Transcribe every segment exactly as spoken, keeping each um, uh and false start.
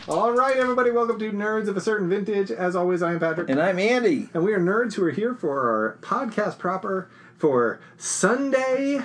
All right, everybody, welcome to Nerds of a Certain Vintage. As always, I am Patrick. And I'm Andy. And we are nerds who are here for our podcast proper for Sunday,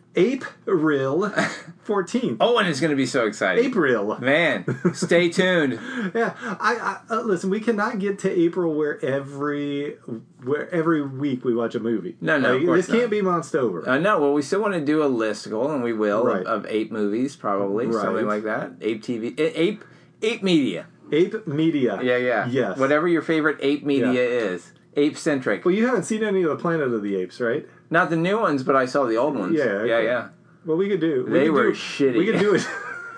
April fourteenth. Oh, and it's going to be so exciting. April. Man, stay tuned. Yeah, I, I uh, listen, we cannot get to April where every where every week we watch a movie. No, no, like, of course this can't not. be Monstover. Uh, no, well, we still want to do a listicle, and we will, Right. of, of eight movies, probably, Right. something like that. Ape T V. A- Ape, Ape Media. Ape Media. Yeah, yeah. Yes. Whatever your favorite Ape Media Yeah. is. Ape-centric. Well, you haven't seen any of the Planet of the Apes, right? Not the new ones, but I saw the old ones. Yeah, Yeah, okay. yeah. Well, we could do. We They could were do, shitty. We could do it.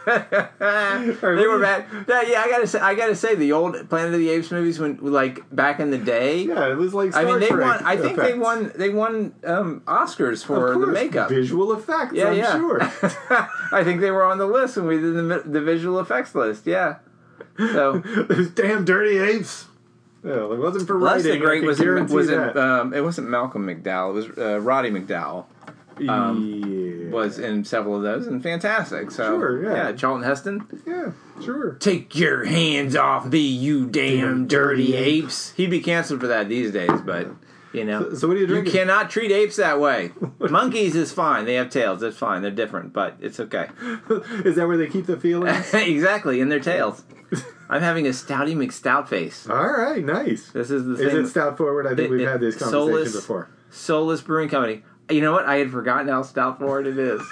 They were bad. Yeah, yeah, I gotta say, I gotta say, the old Planet of the Apes movies, when like back in the day. Yeah, it was like Star I mean, they Trek won. I think they effects. won. They won um, Oscars for Of course, the makeup. visual effects. Yeah, I'm yeah. sure. I think they were on the list when we did the, the visual effects list. Yeah. So Those damn dirty apes. Well, it wasn't for Less writing. the Great I can was it, guarantee was that. it, um, it wasn't Malcolm McDowell. It was uh, Roddy McDowell. Um, yeah. Was in several of those and fantastic. So Sure, yeah. yeah, Charlton Heston. Yeah, sure. Take your hands off me, you damn, Damn dirty dirty apes. He'd be canceled for that these days, but you know. So, so what are you You drinking? cannot treat apes that way. Monkeys is fine. They have tails. That's fine. They're different, but it's okay. Is that where they keep the feelings? Exactly, in their tails. I'm having a Stouty McStout face. All right, nice. This is the Is thing. it Stout Forward? I think It- we've it- had this conversation Soulless- before. Soulless Brewing Company. You know what? I had forgotten how Stout Forward it is.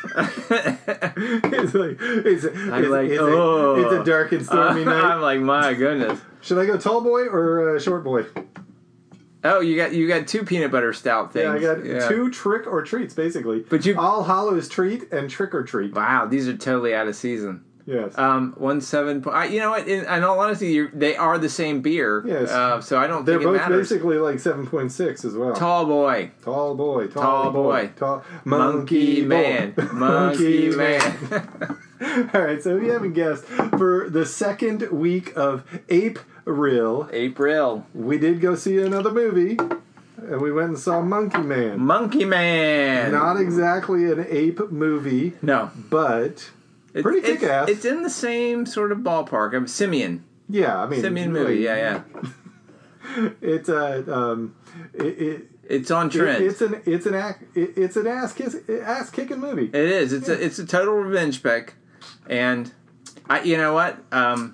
It's like it's, I'm it's, like, it's, oh. a, it's a dark and stormy night. I'm like, my goodness. Should I go tall boy or uh, short boy? Oh, you got you got two peanut butter stout things. Yeah, I got Yeah. two trick or treats basically. But you- All Hallows treat and trick or treat. Wow, these are totally out of season. Yes. Um, one seven. Po- I, you know what? In, in all honesty, you're, they are the same beer. Yes. Uh, so I don't They're think it both matters. basically like seven point six as well. Tall boy, Tall boy, tall, Tall boy, boy. tall monkey boy. man, monkey man. All right, so if you haven't guessed, for the second week of April, April, we did go see another movie, and we went and saw Monkey Man. monkey man. Not exactly an ape movie, no, but it's, pretty it's, kick-ass. It's in the same sort of ballpark. I'm Simeon. yeah, I mean, Simeon movie. really, Yeah, yeah. It's a um, it, it It's on trend. It, it's an it's an act it, it's an ass kiss ass kicking movie. It is. It's a it's a total revenge pick, and I you know what um,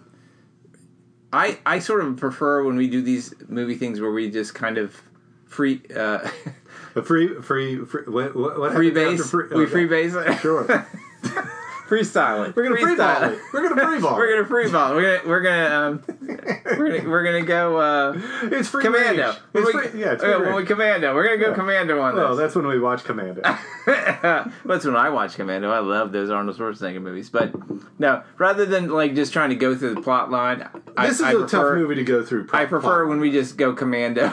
I I sort of prefer when we do these movie things where we just kind of free uh, A free free free what, what what free happens base. after free- We okay. free base it. Sure. Freestyle it. We're gonna free Freestyle ball it. We're gonna free ball. We're gonna free ball. it. We're gonna we're gonna um, we're gonna we're gonna go uh, It's free commando. range. When It's we, free, yeah, it's uh, free when we range. commando, we're gonna go Yeah. commando on Well, this. that's when we watch Commando. That's when I watch Commando. I love those Arnold Schwarzenegger movies. But no, rather than like just trying to go through the plot line, I, This is I a prefer, tough movie to go through. I prefer when we just go Commando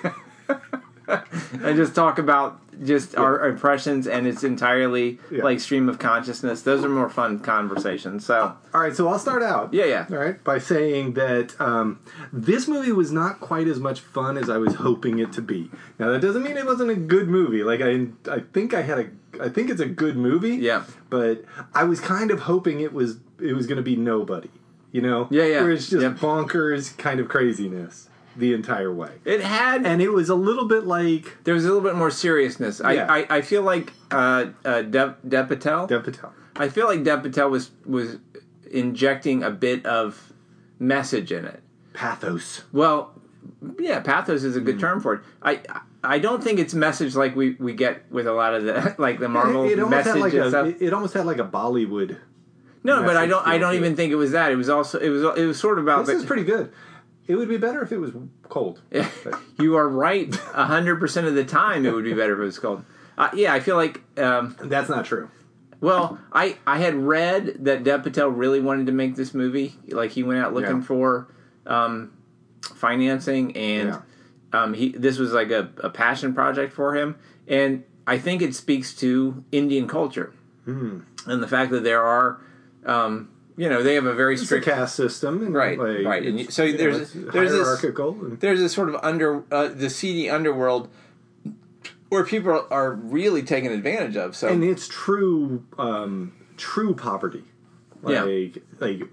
and just talk about just our impressions, and it's entirely Yeah. like stream of consciousness. Those are more fun conversations. So All right, so I'll start out. yeah, yeah. All right, by saying that um, this movie was not quite as much fun as I was hoping it to be. Now that doesn't mean it wasn't a good movie. Like I, I think I had a, I think it's a good movie. Yeah. But I was kind of hoping it was, it was going to be Nobody. You know. Yeah, yeah. Where it's just Yep. bonkers kind of craziness the entire way. It had And it was a little bit like there was a little bit more seriousness. I Yeah. I, I feel like uh, uh, Dev, Dev Patel. Dev Patel. I feel like Dev Patel was was injecting a bit of message in it. Pathos. Well, yeah, pathos is a good term for it. I I don't think it's message like we, we get with a lot of the like the Marvel it, it almost message had like and a, stuff. it, it almost had like a Bollywood. no, but I message don't I feel don't to even it. think it was that. It was also it was it was sort of about. This is pretty good. It would be better if it was cold. You are right. A hundred percent of the time, it would be better if it was cold. Uh, yeah, I feel like. Um, That's not true. Well, I, I had read that Dev Patel really wanted to make this movie. Like he went out looking Yeah. for um, financing, and Yeah. um, he this was like a, a passion project for him. And I think it speaks to Indian culture Mm. and the fact that there are, um, you know, they have a very It's a strict caste system, and Right, like, right. And it's, you- so you know, there's- it's there's this- hierarchical. and, there's this sort of under uh, the seedy underworld where people are really taken advantage of. So and it's true, um, true poverty. Like, Yeah. like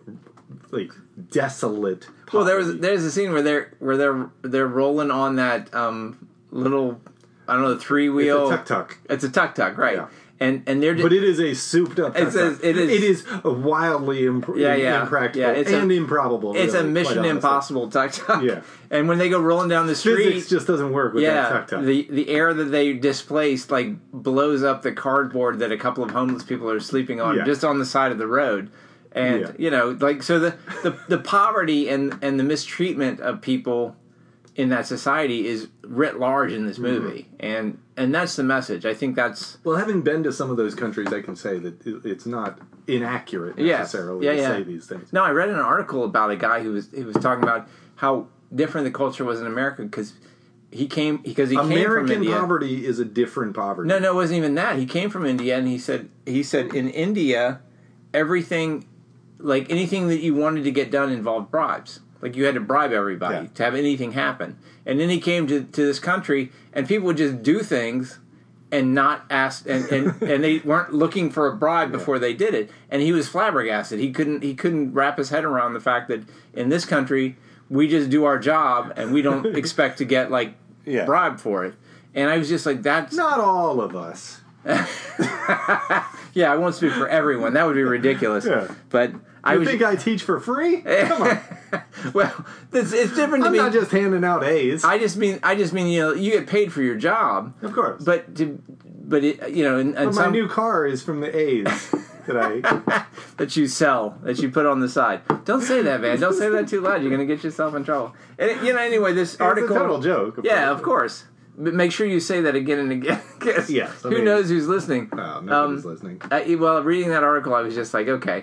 like desolate. Well, there was poverty. there's a scene where they're where they're they're rolling on that um, little I don't know the three wheel. It's a tuk tuk. It's a tuk tuk, right? Yeah. And and they're just, But it is a souped up. It's a- it is- It is wildly imp- Yeah, yeah. impractical Yeah, it's a- and improbable. it's really, a quite Mission honestly. Impossible tuk tuk. Yeah. And when they go rolling down the street, Physics just doesn't work with that yeah, tuk tuk. the the air that they displaced like blows up the cardboard that a couple of homeless people are sleeping on Yeah. just on the side of the road. And Yeah. you know, like so the, the, the poverty and, and the mistreatment of people in that society is writ large in this movie. Mm-hmm. And and that's the message. I think that's Well, having been to some of those countries, I can say that it- it's not inaccurate Yes. necessarily Yeah, to yeah. say these things. No, I read an article about a guy who was he was talking about how different the culture was in America because he came because he came from American India. poverty is a different poverty. No, no, it wasn't even that. He came from India, and he said he said in India, everything, like anything that you wanted to get done involved bribes. Like you had to bribe everybody Yeah. to have anything happen. And then he came to, to this country, and people would just do things and not ask, and, and, and they weren't looking for a bribe before they did it. And he was flabbergasted. He couldn't he couldn't wrap his head around the fact that in this country we just do our job and we don't expect to get like Yeah. bribed for it. And I was just like, that's Not all of us. yeah, I won't speak for everyone. That would be ridiculous. Yeah. But I You was think I teach for free? Come on. well, it's, it's different to I'm me. not just handing out A's. I just mean, I just mean, you know, you get paid for your job, of course. but to, but it, you know, and, and But my some new car is from the A's that I... that you sell, that you put on the side. Don't say that, man. Don't say that too loud. You're going to get yourself in trouble. And you know, anyway, this article. It's a total joke. Yeah, of course. But make sure you say that again and again. 'Cause Yes, I who mean- knows who's listening? Oh, nobody's Um, listening. I, well, reading that article, I was just like, okay.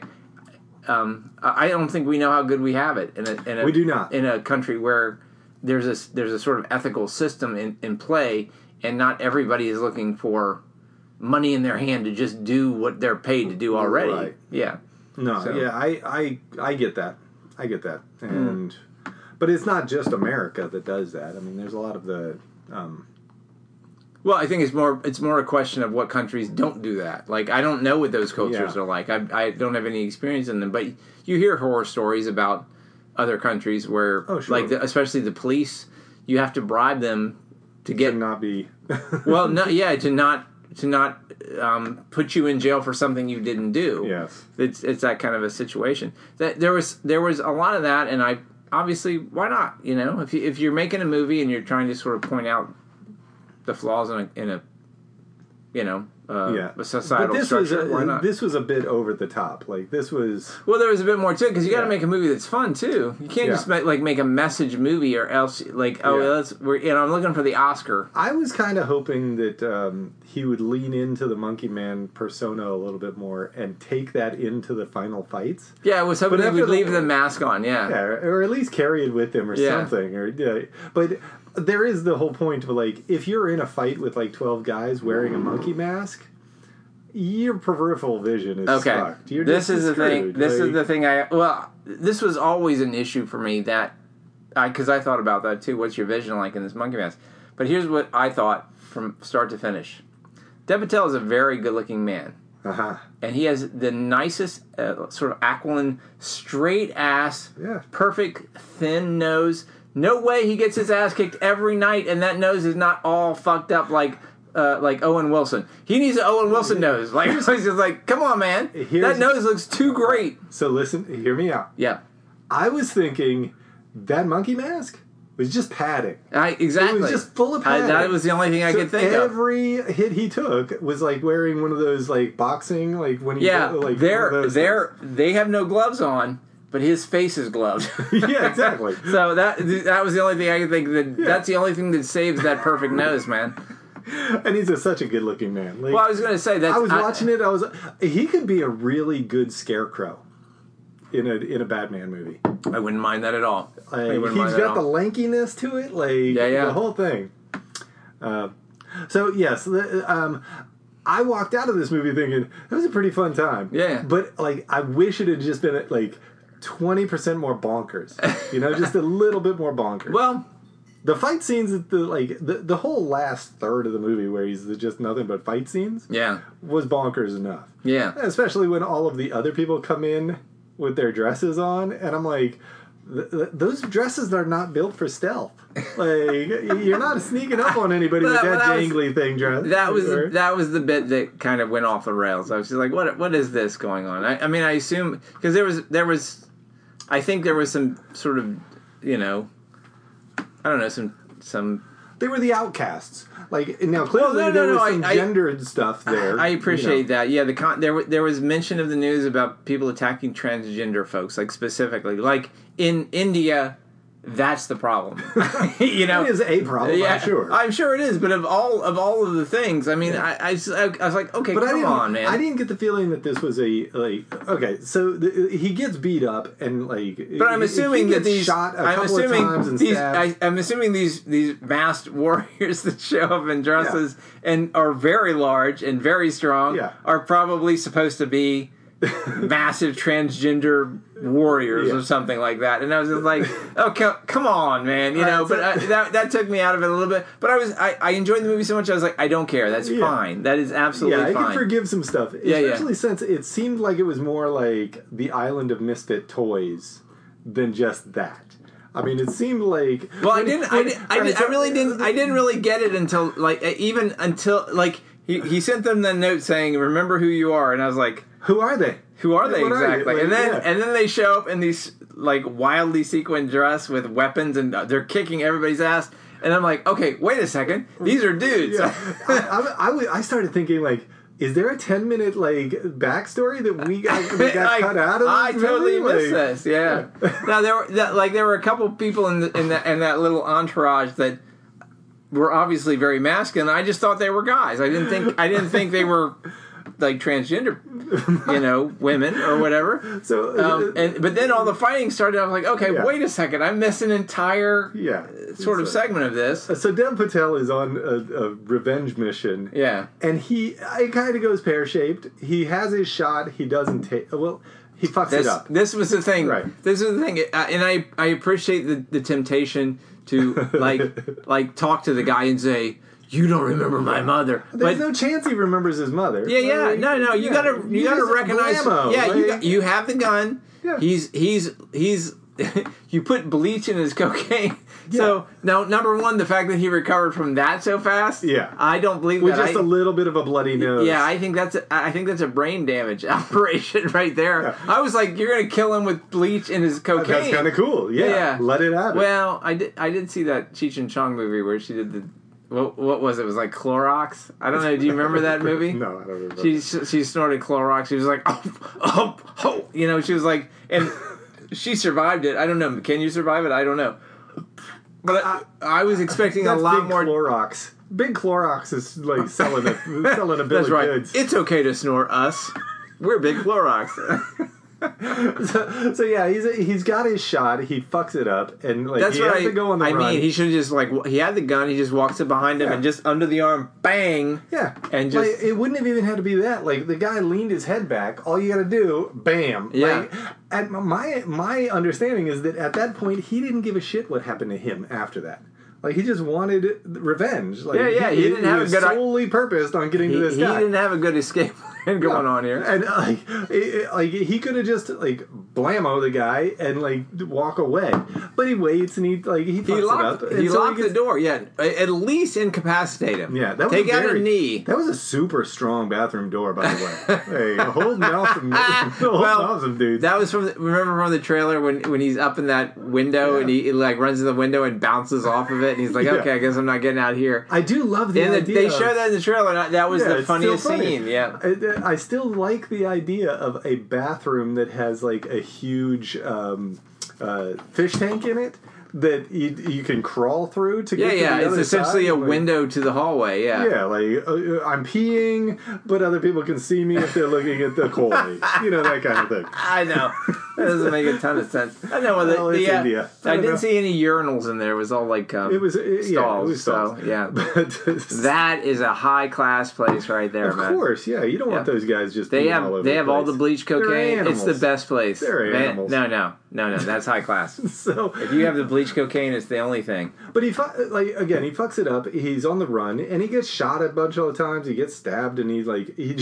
Um, I I don't think we know how good we have it in a, in a We do not. in a country where there's a there's a sort of ethical system in, in play, and not everybody is looking for money in their hand to just do what they're paid to do already. Right. Yeah. No, So- yeah, I, I, I get that. I get that. Hmm. And, but it's not just America that does that. I mean, there's a lot of the, um, Well, I think it's more it's more a question of what countries don't do that. Like, I don't know what those cultures Yeah. are like. I, I don't have any experience in them, but you hear horror stories about other countries where, Oh, sure. like, the, especially the police, you have to bribe them to to get. not be. Well, no, yeah, to not to not um, put you in jail for something you didn't do. Yes. It's it's that kind of a situation. That there was there was a lot of that, and I obviously why not? You know, if you, if you're making a movie and you're trying to sort of point out the flaws in a, in a you know, uh, Yeah. a societal But this structure. was, a, why not? this was a bit over the top. Like, this was. Well, there was a bit more to it because you got to Yeah. make a movie that's fun too. You can't Yeah. just make, like make a message movie or else like oh Yeah. let's we're you know I'm looking for the Oscar. I was kind of hoping that um, he would lean into the Monkey Man persona a little bit more and take that into the final fights. Yeah, I was hoping But they after would the- leave the mask on. Yeah, Yeah, or at least carry it with him or Yeah. something. Or yeah. But there is the whole point of, like, if you're in a fight with like twelve guys wearing a monkey mask, your peripheral vision is Okay, fucked. You're this just is the thing. screwed. This is Like, the thing. I well, this was always an issue for me that I because I thought about that too. What's your vision like in this monkey mask? But here's what I thought from start to finish. Dev Patel is a very good-looking man, Uh-huh. and he has the nicest uh, sort of aquiline, straight ass, Yeah. perfect thin nose. No way he gets his ass kicked every night, and that nose is not all fucked up like. Uh, like Owen Wilson, he needs an Owen Wilson nose. Like he's just like, come on, man, Here's- that nose looks too great. So listen, hear me out. Yeah, I was thinking that monkey mask was just padding. I exactly. It was just full of I, padding. that was the only thing I So could think of. every hit he took was like wearing one of those like boxing, like when he Yeah, like one of they're those they're they have no gloves on, but his face is gloved. things. Yeah, exactly. So that that was the only thing I could think. That that's the only thing that saves that perfect nose, man. And he's a, such a good looking man. Like, Well, I was going to say that I was watching it. I was he could be a really good scarecrow in a in a Batman movie. I wouldn't mind that at all. I Like, wouldn't he's mind that got at the all. lankiness to it, like Yeah, yeah. the whole thing. Uh, so yes, the, um, I walked out of this movie thinking it was a pretty fun time. Yeah. but like I wish it had just been like twenty percent more bonkers. You know, just a little bit more bonkers. Well, the fight scenes at the like the the whole last third of the movie where he's just nothing but fight scenes yeah, was bonkers enough. yeah. Especially when all of the other people come in with their dresses on, and I'm like, th- th- those dresses are not built for stealth. Like, you're not sneaking up on anybody with Well, that that was- jangly thing dress. That was Or- that was the bit that kind of went off the rails. I was just like, what what is this going on? I, I mean, I assume because there was there was, I think there was some sort of, you know, I don't know, some some. They were the outcasts. Like, now clearly Well, no, no, there was no, some I- I- gendered stuff there. I appreciate you know. that. Yeah, the con- there wa- there was mention of the news about people attacking transgender folks, like specifically, like in India. That's the problem. You know, It is a problem, yeah, I'm sure. I'm sure it is. But of all of all of the things, I mean, Yeah. I, I, just- I, I was like, okay, But I come didn't, on, man. I didn't get the feeling that this was a like. Okay, so the, he gets beat up and like. But I'm he- assuming he that gets these. shot a I'm couple assuming of times and these. stabbed. I, I'm assuming these these masked warriors that show up in dresses and are very large and very strong Yeah. are probably supposed to be massive transgender warriors Yeah. or something like that. And I was just like, oh, co- come on, man, you All know. right, so- but I, that that took me out of it a little bit. But I was I, I enjoyed the movie so much. I was like, I don't care. That's Yeah. fine. That is absolutely yeah, I fine. can forgive some stuff, Yeah, yeah. especially since it seemed like it was more like the Island of Misfit Toys than just that. I mean, it seemed like. Well, I when- didn't. I, when- did, I, right, did, I so- really didn't. I didn't really get it until like even until like he, he sent them the note saying, "Remember who you are," and I was like, Who are they? "Who are they What are you? exactly?" Like, and then yeah. and then they show up in these like wildly sequined dress with weapons, and they're kicking everybody's ass. And I'm like, okay, wait a second, these are dudes. Yeah. I, I, I, w- I started thinking like, is there a ten minute like backstory that we got, we got Like, cut out of? This I totally movie? missed Like, this. Yeah. Now there were that, like there were a couple people in the, in that in that little entourage that were obviously very masculine. I just thought they were guys. I didn't think I didn't think they were like transgender, you know, women or whatever. So, Um, and but then all the fighting started. I was like, okay, Yeah. wait a second. I missed an entire yeah, sort of So- segment of this. So Dev Patel is on a, a revenge mission. Yeah. And he, it kind of goes pear shaped. He has his shot. He doesn't take. Well, he fucks This it up. this was the thing. Right. This was the thing, uh, and I I appreciate the, the temptation to like like talk to the guy and say, "You don't remember my mother," There's but no chance he remembers his mother. yeah, yeah, Like, no, no, you yeah, gotta you he's gotta a recognize. blammo, Yeah, you like- got, you have the gun. Yeah. He's he's he's. You put bleach in his cocaine. So now, number one, the fact that he recovered from that so fast. Yeah. I don't believe with that. just I, a little bit of a bloody nose. Yeah, I think that's a, I think that's a brain damage operation right there. Yeah. I was like, you're gonna kill him with bleach in his cocaine. That's kind of cool. Yeah, Yeah. let it happen. Well, I did I did see that Cheech and Chong movie where she did the what what was it? It was like Clorox. I don't know. Do you remember that movie? No, I don't remember. She she snorted Clorox. She was like, oh, oh, oh, you know. She was like, and she survived it. I don't know. Can you survive it? I don't know. But I, I was expecting a That's lot big more. Clorox. Big Clorox is like selling a selling a bill That's of right. goods. It's okay to snort us. We're big Clorox. so, so yeah, he's he's got his shot. He fucks it up, and like That's he what has I. to go on the I run. mean, he should have just like w- he had the gun. He just walks it behind him Yeah. and just under the arm, bang. yeah, and just- like, it wouldn't have even had to be that. Like the guy leaned his head back. All you got to do, bam. Yeah. Like, at my my understanding is that at that point he didn't give a shit what happened to him after that. Like he just wanted revenge. Like, Yeah, yeah, he didn't have a was good- solely purposed on getting He, to this he guy. didn't have a good escape plan going on here. And uh, like, it, like he could have just like blammo the guy and like walk away, but he waits and he like he fucks He locked, it up. he and so locked gets- the door. Yeah, at least incapacitate him. Yeah, that was take a out very, a knee. That was a super strong bathroom door, by the way. Hey, holding off some, holding Well, off some dudes. That was from the, remember from the trailer when when he's up in that window Yeah. and he, he like runs to the window and bounces off of it and he's like, Yeah. okay, I guess I'm not getting out here. I do love the And the, idea. they of- show that in the trailer. and That was Yeah, the it's funniest still funny. scene. Yeah. I, I still like the idea of a bathroom that has like a huge um, uh, fish tank in it that you, you can crawl through to Yeah, get yeah. to the It's other essentially side. a Like, window to the hallway. Yeah. Yeah, like uh, I'm peeing, but other people can see me if they're looking at the koi. You know, that kind of thing. I know. That doesn't make a ton of sense. I know. Well, the, Well, it's the, uh, India. I I don't didn't know. see any urinals in there. It was all like um, It was, it, yeah, it stalls. was stalls. So, yeah. But, That is a high class place right there, of man. course, yeah. You don't want Yeah. those guys just They being have all over they the have all place. the bleach They're cocaine. It's the animals. best place. They're Man, animals. No, no, no, no. That's high class. So if you have the bleach cocaine, it's the only thing. But he fu- like again, he fucks it up. He's on the run, and he gets shot a bunch of times. He gets stabbed, and he's like he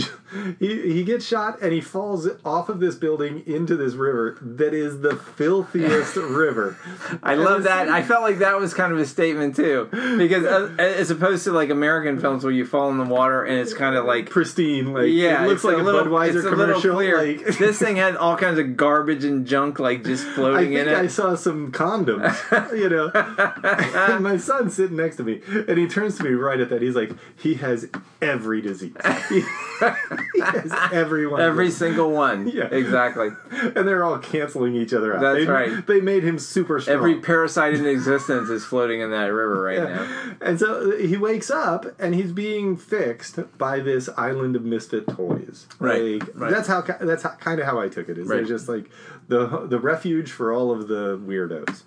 he he gets shot, and he falls off of this building into this river that is the filthiest river. I And love it's- that. I felt like that was kind of a statement too, because uh, as opposed to like American films where you fall in the water and it's kind of like pristine, like yeah, it looks it's like a, little, Budweiser it's a commercial. little clear. Like This thing had all kinds of garbage and junk like just I floating think in it. I saw some condoms, you know. And my son's sitting next to me, and he turns to me right at that. He's like, he has every disease. He, he has every one. Every single one. Yeah. Exactly. And they're all canceling each other out. That's they, right. They made him super strong. Every parasite in existence is floating in that river right Yeah. now. And so he wakes up, and he's being fixed by this island of misfit toys. Right, Like, right. That's how. That's how, kind of how I took it. Is Right. they're just like the the refuge for all of the weirdos.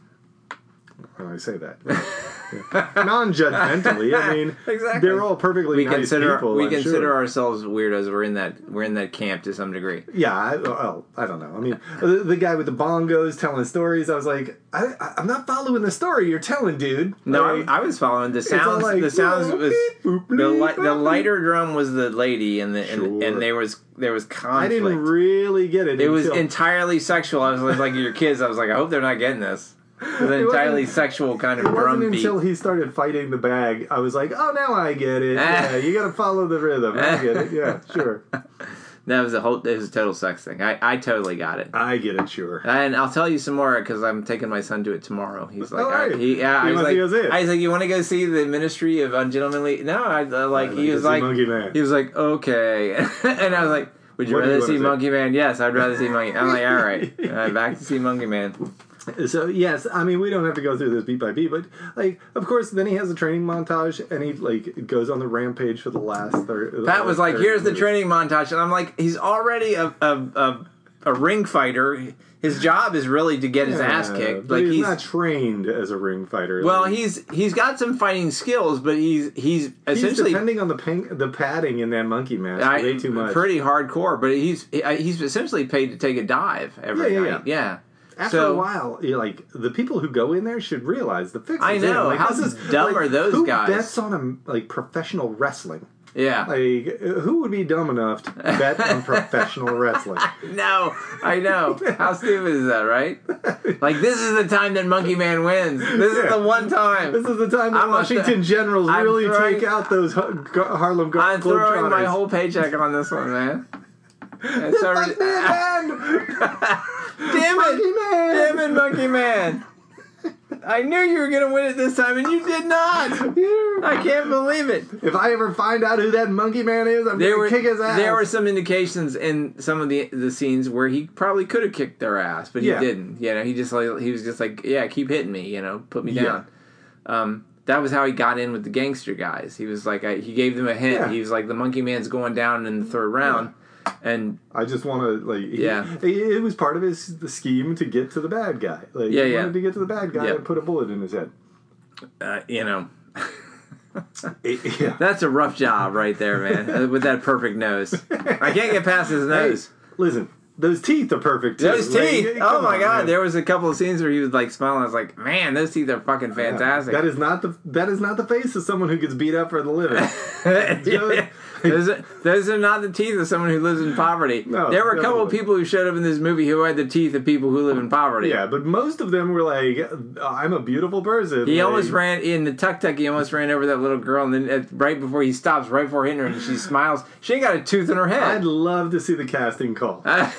When I say that, yeah. Non-judgmentally. I mean, Exactly. they're all perfectly We nice consider people. we I'm consider sure. ourselves weirdos. We're in that we're in that camp to some degree. Yeah, I, well, I don't know. I mean, the, the guy with the bongos telling stories. I was like, I, I- I'm not following the story you're telling, dude. No, Like, I, I was following the all sounds. like, the sounds boop, was boop, the boop, li- the boop. lighter drum was the lady, and the and, Sure. and there was there was conflict. I didn't really get it. It was until, entirely sexual. I was like, your kids. I was like, I hope they're not getting this. It was an It wasn't- entirely sexual kind of It wasn't drum beat. until he started fighting the bag, I was like, oh, now I get it. Yeah, you got to follow the rhythm. I get it. Yeah, sure. That was a whole. It was a total sex thing. I, I totally got it. I get it, sure. And I'll tell you some more because I'm taking my son to it tomorrow. He's like, Oh, are I, you? he, yeah, You I was must like, go see it. I was like, you want to go see the Ministry of Ungentlemanly? No, I uh, like. I'd he like was to see like, Monkey Man. he was like, okay, and I was like, would you What do you rather wanna see see? Monkey Man? Yes, I'd rather see Monkey. I'm like, all right, uh, back to see Monkey Man. So, yes, I mean, we don't have to go through this beat by beat, but, like, of course, then he has a training montage, and he, like, goes on the rampage for the last third. Pat was like, third here's the minute. training montage, and I'm like, he's already a a, a, a ring fighter. His job is really to get his ass Yeah, kicked. but Like he's, he's not trained as a ring fighter. well, like, he's he's got some fighting skills, but he's he's he's essentially depending on the pink, the padding in that monkey mask. I- way too much. pretty hardcore. But he's he- he's essentially paid to take a dive every Yeah, yeah, night. Yeah. After so, a while, you're like, the people who go in there should realize the fix. I is in. know. Like, How this is, dumb like, are those who guys? bets on a, like professional wrestling? Yeah. Like, who would be dumb enough to bet on professional wrestling? No, I know. How stupid is that, right? Like, this is the time that Monkey Man wins. This Yeah. is the one time. This is the time that I'm a- Washington Generals I'm really throwing- take out those Har- Gar- Harlem Gar- I'm throwing my Globetrotters. whole paycheck on this one, man. It's so Fuck me again! Damn Monkey it! Man! Damn it, Monkey Man! I knew you were gonna win it this time, and you did not. I can't believe it. If I ever find out who that Monkey Man is, I'm There gonna were kick his ass. there were some indications in some of the the scenes where he probably could have kicked their ass, but he Yeah. didn't. You know, he just like he was just like, yeah, keep hitting me. You know, put me Yeah. down. Um, that was how he got in with the gangster guys. He was like, I, he gave them a hint. Yeah. He was like, the Monkey Man's going down in the third round, and I just want to like. he- Yeah. he- it was part of his the scheme to get to the bad guy. Like, Yeah, he yeah. wanted to get to the bad guy Yep. and put a bullet in his head. uh, you know. It- yeah. That's a rough job right there, man, uh, with that perfect nose. I can't get past his Hey, nose. listen, those teeth are perfect too. Those Like, teeth! come Oh my on, god! man. There was a couple of scenes where he was like smiling. I was like, "Man, those teeth are fucking fantastic." That is not the that is not the face of someone who gets beat up for the living. Yeah. those, are, those are not the teeth of someone who lives in poverty. No, there were a couple of definitely. people who showed up in this movie who had the teeth of people who live in poverty. Yeah, but most of them were like, "I'm a beautiful person." He like, almost ran in the tuk tuk. He almost ran over that little girl, and then at, right before he stops, right before hitting her, and she smiles. She ain't got a tooth in her I'd head. love to see the casting call.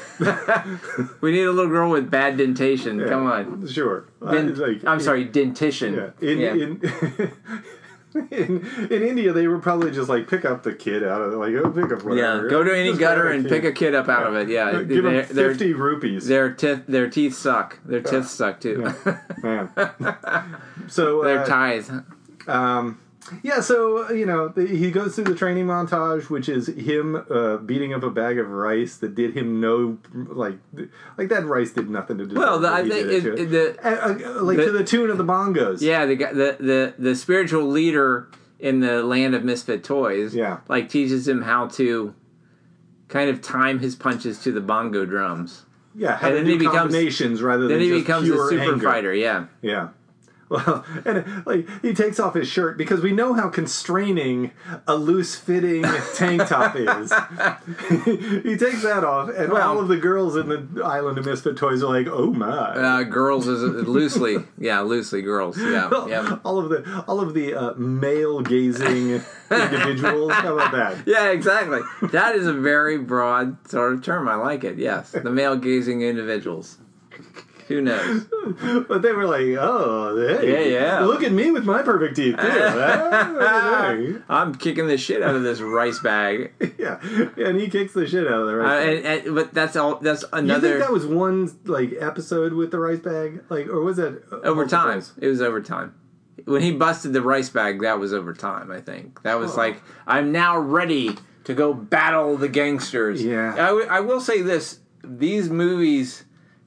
We need a little girl with bad dentation. Yeah, Come on. sure. Den- I- like, I'm sorry, dentition. Yeah, in Yeah. in. In, in India, they were probably just like pick up the kid out of like oh, pick up whatever. Yeah, go to any Just grab gutter a and kid. pick a kid up out of it. Yeah, Give They're- them they're- fifty rupees. Their teeth, their teeth suck. Their teeth suck too. Man. So Their uh, ties. um, yeah, so uh, you know the, he goes through the training montage, which is him uh, beating up a bag of rice that did him no like like that rice did nothing to do. Well, the, what I he think did it, to it- the Uh, uh, like the- to the tune of the bongos. yeah the, guy- the the the spiritual leader in the land of misfit toys. Yeah. like teaches him how to kind of time his punches to the bongo drums. Yeah, how and to then do he becomes combinations rather then than he just becomes a pure super anger. fighter. Yeah. Yeah. Well, and like he takes off his shirt because we know how constraining a loose-fitting tank top is. He takes that off, and Well, all of the girls in the Island of Misfit Toys are like, "Oh my!" Uh, girls is loosely, yeah, loosely girls. Yeah, yeah. all of the all of the uh, male-gazing individuals. How about that? Yeah, exactly. That is a very broad sort of term. I like it. Yes, the male gazing individuals. Who knows? But they were like, "Oh, hey, Yeah, yeah. look at me with my perfect teeth too." Huh? I'm kicking the shit out of this rice bag. Yeah, and he kicks the shit out of the rice Uh, bag. and, and, but that's all. That's You another think that was one like episode with the rice bag, like, or was that uh, over time. multiples? It was over time. When he busted the rice bag, that was over time. I think that was Oh. like, I'm now ready to go battle the gangsters. Yeah. I, w- I will say this: these movies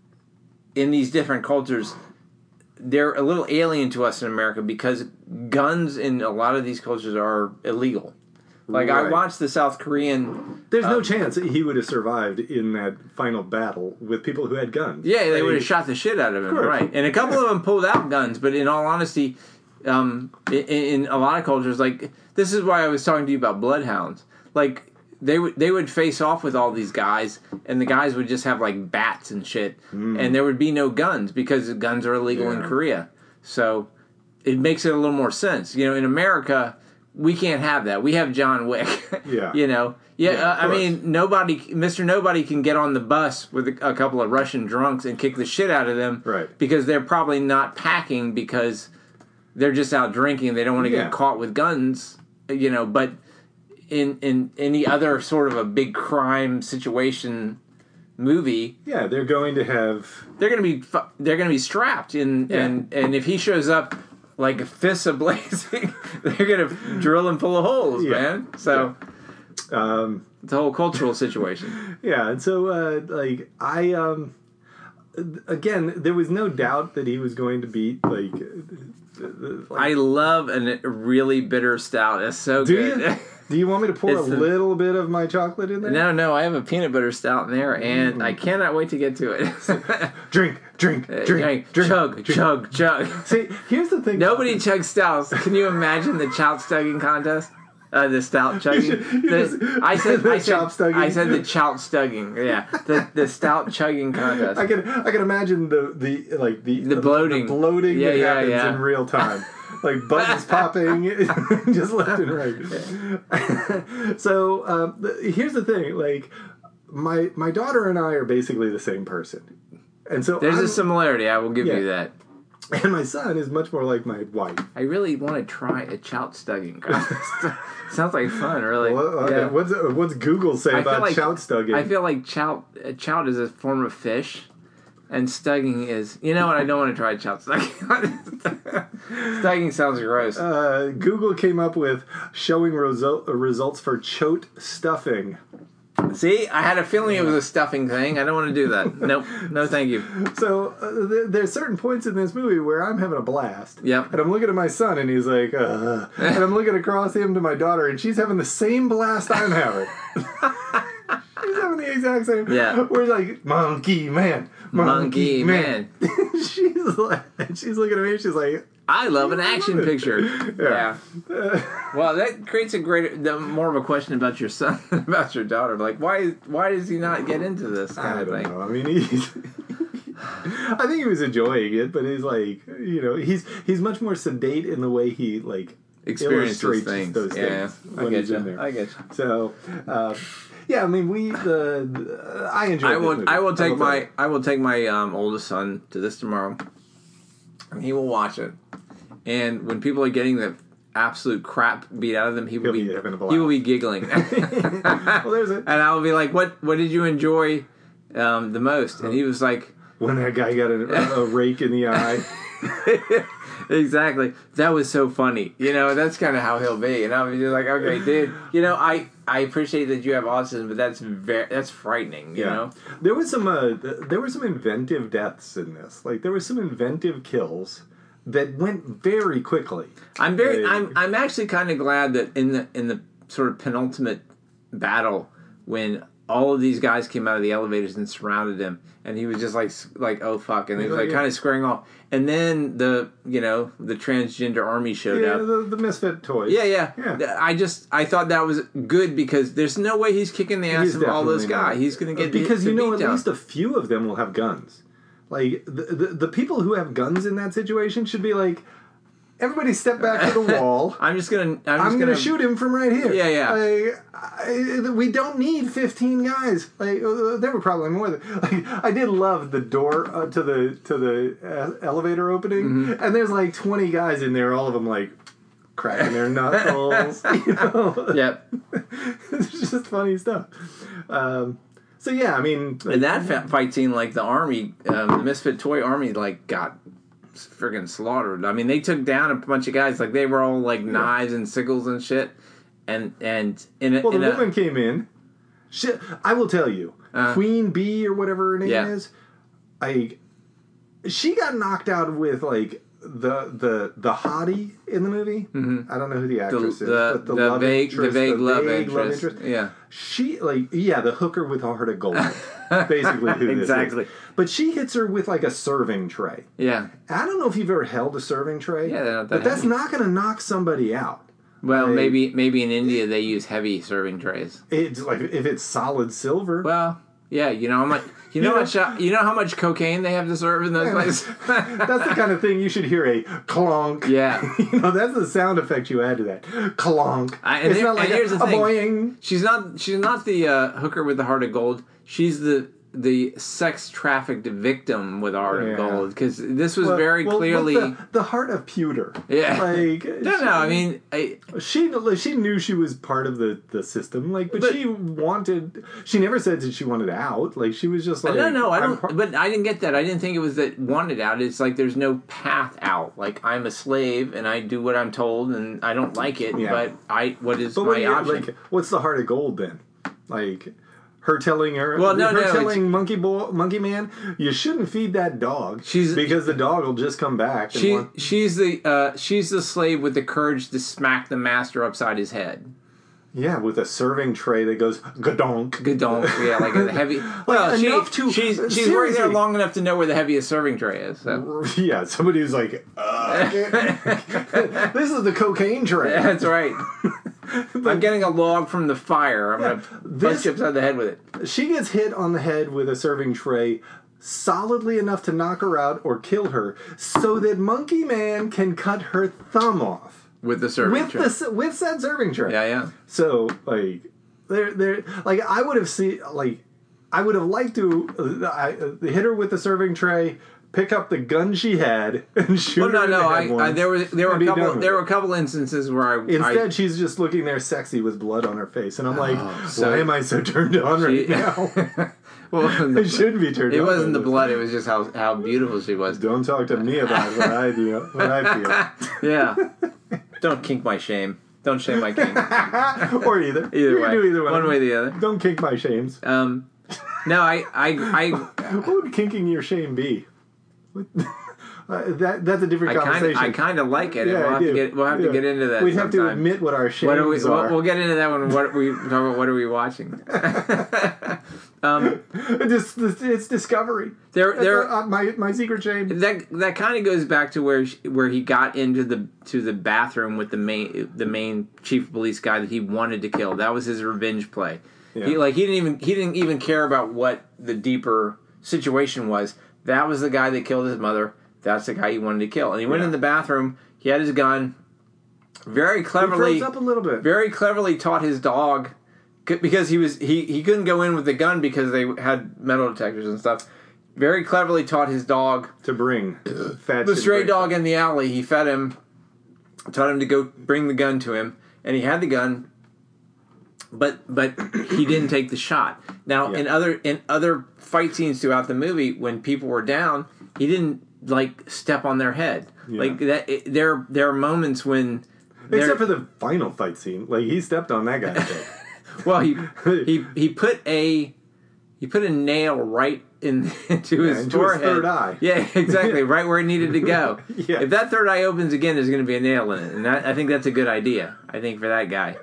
in these different cultures, they're a little alien to us in America because guns in a lot of these cultures are illegal. Like I Right. watched the South Korean. There's no um, chance that he would have survived in that final battle with people who had guns. Yeah, they I would mean, have shot the shit out of him, course. right? And a couple of them pulled out guns, but in all honesty, um, in, in a lot of cultures, like this is why I was talking to you about bloodhounds. Like they would they would face off with all these guys, and the guys would just have like bats and shit, and there would be no guns because guns are illegal in Yeah. Korea. So it makes it a little more sense. You know, in America, we can't have that. We have John Wick. Yeah. You know. Yeah, Yeah, uh, of I course. mean, nobody, Mister Nobody can get on the bus with a, a couple of Russian drunks and kick the shit out of them, Right. Because they're probably not packing because they're just out drinking. They don't want to Yeah. get caught with guns, you know. But in in any other sort of a big crime situation movie, Yeah, they're going to have. they're gonna be fu- they're gonna be strapped, and Yeah. and and if he shows up like fists ablazing, they're gonna drill him full of holes, Yeah. man. So. Um, It's a whole cultural situation. yeah, and so uh, like I um, again, there was no doubt that he was going to beat like. uh, like I love a really bitter stout. It's so do good. you? Do you want me to pour a It's the- little bit of my chocolate in there? No, no, I have a peanut butter stout in there, and I cannot wait to get to it. Drink, drink, drink, Drink, drink, chug, drink. chug, chug. See, here's the thing. Nobody chugs stouts. Can you imagine the chout stugging contest? Uh, the stout chugging. You should- you The- just- I said, the I said, chop stugging. I said the chout stugging. Yeah, the the stout chugging contest. I can I can imagine the the like the The bloating. the bloating Yeah, that yeah, happens yeah. in real time, like buttons popping just left and right. So um, the, here's the thing: like my my daughter and I are basically the same person, and so There's I'm, a similarity. I will give Yeah. you that. and my son is much more like my wife. I really want to try a chout stugging contest. Sounds like fun, really. Well, uh, yeah. What's what's Google say I feel about like- shout stugging? I feel like chout, uh, chout is a form of fish, and stugging is. You know what? I don't want to try chout stugging. Stugging sounds gross. uh, Google came up with showing result, results for chote stuffing. See, I had a feeling it was a stuffing thing. I don't want to do that. Nope. No, thank you. So uh, th- there's certain points in this movie where I'm having a blast. Yep. And I'm looking at my son, and he's like, uh, and I'm looking across him to my daughter, and she's having the same blast I'm having. She's having the exact same. Yeah. We're like, monkey man, Monkey monkey, man. she's like, she's looking at me, she's like, I love an action love it. picture. Yeah. Yeah. Well, that creates a great, the, more of a question about your son than about your daughter. Like, why, why does he not get into this kind I of don't thing? know. I mean, he's. I think he was enjoying it, but he's like, you know, he's he's much more sedate in the way he like Experiences illustrates things. those Yeah, things I when get he's in you. there. I get you. So, uh, yeah, I mean, we the, the I enjoy. I will. I will take my. I will take my um, oldest son to this tomorrow, and he will watch it. And when people are getting the absolute crap beat out of them, he will He'll be. be having a blast. He will be giggling. Well, there's it. And I will be like, "What? What did you enjoy um, the most?" And he was like, When that guy got a, a rake in the eye. "Exactly. That was so funny." You know, that's kind of how he'll be. And I'll be just like, "Okay, dude. You know, I I appreciate that you have autism, but that's very that's frightening. You Yeah. know." There was some uh, there were some inventive deaths in this. Like there were some inventive kills that went very quickly. I'm very. Uh, I'm. I'm actually kind of glad that in the in the sort of penultimate battle when all of these guys came out of the elevators and surrounded him, and he was just like like oh fuck, and he was like yeah. kind of squaring off. And then the you know the transgender army showed yeah, up. the, the misfit toys. Yeah, yeah, Yeah. I just I thought that was good because there's no way he's kicking the ass He's of all those definitely not. guys. He's going to get because the, you the know beat at down. least a few of them will have guns. Like the, the the people who have guns in that situation should be like, everybody step back to the wall. I'm just gonna. I'm, just I'm gonna, gonna shoot him from right here. Yeah, yeah. Like, I, we don't need fifteen guys. Like uh, there were probably more than. Like I did love the door uh, to the to the uh, elevator opening, Mm-hmm. and there's like twenty guys in there, all of them like cracking their knuckles. You know. Yep. It's just funny stuff. Um, so yeah, I mean, And that fa- fight scene, like the army, um, the Misfit Toy Army, like got friggin' slaughtered. I mean, they took down a bunch of guys. Like they were all like knives and sickles and shit. And and in a, well, in the a, woman came in. She, I will tell you, Uh, Queen Bee or whatever her name Yeah. is. I she got knocked out with like the the the hottie in the movie. Mm-hmm. I don't know who the the actress the, is, but the, the love vague interest, the vague, the love, vague interest. love interest. Yeah. She like yeah, the hooker with a heart of gold. Basically, who this Exactly. is. But she hits her with like a serving tray. Yeah. I don't know if you've ever held a serving tray. Yeah, they're not that but that's heavy. not going to knock somebody out. Well, Like, maybe maybe in India they use heavy serving trays. It's like if it's solid silver. Well, yeah, you know how much you know You know- much uh, you know how much cocaine they have to serve in those places. That's the kind of thing you should hear a clonk. Yeah. You know, that's the sound effect you add to that. Clonk. I- and it's there- not like and here's a, the a thing. boing. She's not she's not the uh, hooker with the heart of gold. She's the the sex trafficked victim with a heart Yeah. of gold because this was Well- very well, clearly. The, the heart of pewter. Yeah. Like, no, no. I mean, I, She she knew she was part of the, the system, like, but, But- she wanted. She never said that she wanted out. Like, she was just like, no, no. I I'm don't. par- But I didn't get that. I didn't think it was that wanted out. It's like there's no path out. Like I'm a slave and I do what I'm told and I don't like it. Yeah. But I what is But my what do you- option? like, what's the heart of gold then? Like. Her telling her, Well, no, her no, telling Monkey Boy, Monkey Man, you shouldn't feed that dog. She's- because the dog will just come back. And She want, she's the uh, she's the slave with the courage to smack the master upside his head. yeah, with a serving tray that goes gadonk. Gadonk, yeah, like a heavy. Well, she, enough to- she's she's worked seriously. there long enough to know where the heaviest serving tray is. So. Yeah, somebody who's like, uh, I can't- this is the cocaine tray. That's right. I'm getting a log from the fire. I'm Yeah, gonna punch this- you upside the head with it. She gets hit on the head with a serving tray solidly enough to knock her out or kill her, so that Monkey Man can cut her thumb off With the serving with tray. the with said serving tray. Yeah, yeah. So like, they're they're like I would have seen like I would have liked to uh, I, uh, hit her with the serving tray, pick up the gun she had, and shoot Well, no, her in no. the I, head I once there was there were and a be couple done with there it. were a couple instances where I Instead, I, she's just looking there sexy with blood on her face, and I'm like, Oh, so- why am I so turned on right She- now? well, I shouldn't be turned it on. by wasn't the this. blood. It was just how how beautiful she was. Don't talk to me about what I do, what I Yeah. Don't kink my shame. Don't shame my kink. feel, or either. Either you way. can do either one. One way or the other. Don't kink my shames. Um, no, I, I, I, What would kinking your shame be? What- uh, that that's a different I kind of, conversation. I kind of like it. and Yeah, we'll I have do. to get, we'll have Yeah. to get into that. We'd have to sometime. admit what our shames What are we? We'll, are. we'll get into that when what we talk about. What are we watching? um, This- this- it's discovery. there, That's, there. uh, my my secret shame. That that kind of goes back to where she, where he got into the to the bathroom with the main the main chief of police guy that he wanted to kill. That was his revenge play. Yeah. He like he didn't even he didn't even care about what the deeper situation was. That was the guy that killed his mother. That's the guy he wanted to kill. And he went Yeah. in the bathroom. He had his gun. Very He cleverly, froze up a little bit. very cleverly taught his dog c- because he was he, he couldn't go in with the gun because they had metal detectors and stuff. Very cleverly taught his dog to bring fat the shit stray break. dog in the alley. He fed him, taught him to go bring the gun to him, and he had the gun. But but he didn't take the shot. Now Yeah. in other in other fight scenes throughout the movie, when people were down, he didn't like step on their head. Yeah. Like that. It, there there are moments when. there- Except for the final fight scene, like he stepped on that guy's head. well, he he he put a he put a nail right in into Yeah, his into his forehead. third eye. Yeah, exactly, right where it needed to go. Yeah. If that third eye opens again, there's going to be a nail in it, and that, I think that's a good idea. I think for that guy.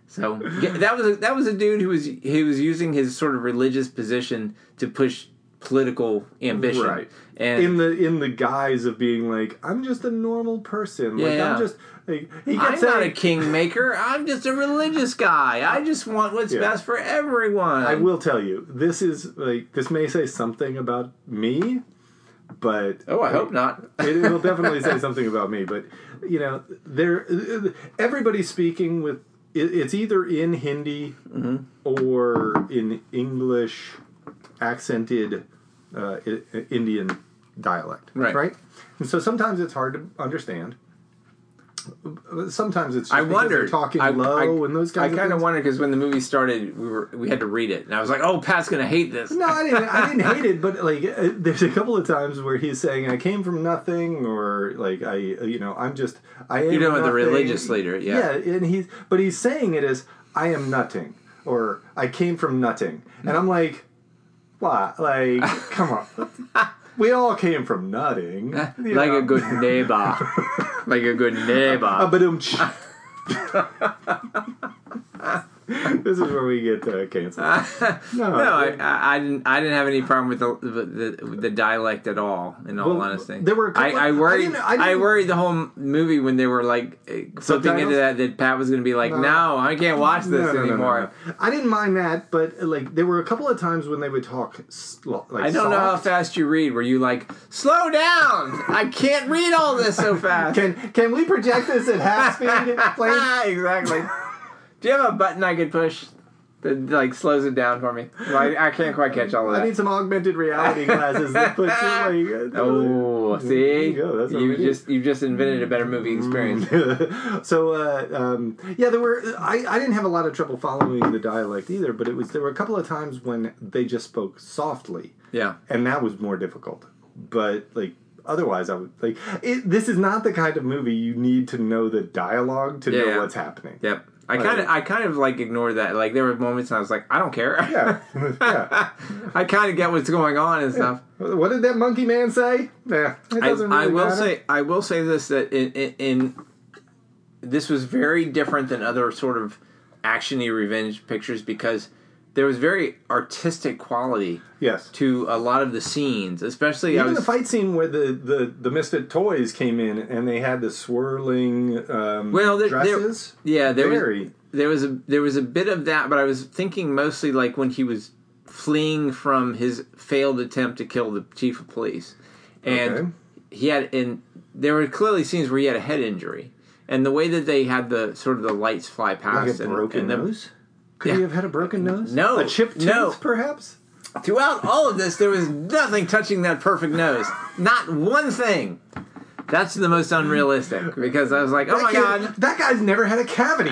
So yeah, that was a, that was a dude who was he was using his sort of religious position to push political ambition, right? And in the in the guise of being like, I'm just a normal person. Yeah, like yeah. I'm just like he I'm kept not a saying, kingmaker. I'm just a religious guy. I just want what's Yeah. best for everyone. I will tell you, this is like this may say something about me, but Oh, I hope not. it will definitely say something about me. But you know, there everybody's speaking with it, it's either in Hindi Mm-hmm. or in English accented uh, I- I- Indian dialect, Right. Right, and so sometimes it's hard to understand. Sometimes it's just I because wondered. they're talking I, low I, and those I kinds of kind of things. wondered because when the movie started, we were we had to read it, and I was like, "Oh, Pat's gonna hate this." No, I didn't. I didn't hate it, but like, uh, there's a couple of times where he's saying, "I came from nothing," or like, "I, you know, I'm just, I am." You're talking about the nothing." religious leader, yeah. Yeah, and he's, but he's saying it as, "I am nutting," or "I came from nutting," and I'm like, "What? Like, come on." We all came from nutting. you Like know. a good neighbor. Like a good neighbor. Ah, ba-dum-tsh. This is where we get uh, canceled. No, No, I, I, I didn't. I didn't have any problem with the the, the dialect at all. In all Well, honesty, there were a couple I, I of- I worried. didn't- I I, didn't- worried the whole movie when they were like uh, flipping Subtitles? into that that Pat was going to be like, No. "No, I can't watch this No, no, no, no, anymore." no. I didn't mind that, but like there were a couple of times when they would talk sl- like I don't know how soft. fast you read. Were you like, "Slow down! I can't read all this so fast." Can can we project this at half speed, please? Exactly. Do you have a button I could push that like slows it down for me? Well, I, I can't quite catch all of I that. need some augmented reality glasses that put you like. uh, Oh, There see, you go, that's what you we need. just you just invented a better movie experience. so uh, um, yeah, there were. I, I didn't have a lot of trouble following the dialect either, but it was there were a couple of times when they just spoke softly, Yeah, and that was more difficult. But like otherwise, I would like it, this is not the kind of movie you need to know the dialogue to know Yeah. what's happening. yep. I Like- kind of I kind of like ignored that. Like there were moments and I was like, I don't care. Yeah, yeah. I kind of get what's going on and stuff. What did that monkey man say? Yeah, it I, doesn't I really will matter. say I will say this that in, in, in this was very different than other sort of actiony revenge pictures because there was very artistic quality Yes. to a lot of the scenes, especially I Even was the fight scene where the, the, the Misfit Toys came in and they had the swirling um, Well, there- there- dresses. yeah there Very. was there was a there was a bit of that, but I was thinking mostly like when he was fleeing from his failed attempt to kill the chief of police, and Okay. he had and there were clearly scenes where he had a head injury, and the way that they had the sort of the lights fly past Like a and, broken and the- nose? Could Yeah. he have had a broken nose? No. A chipped tooth, No. perhaps? Throughout all of this, there was nothing touching that perfect nose. Not one thing. That's the most unrealistic because I was like, oh That my kid- god. That guy's never had a cavity.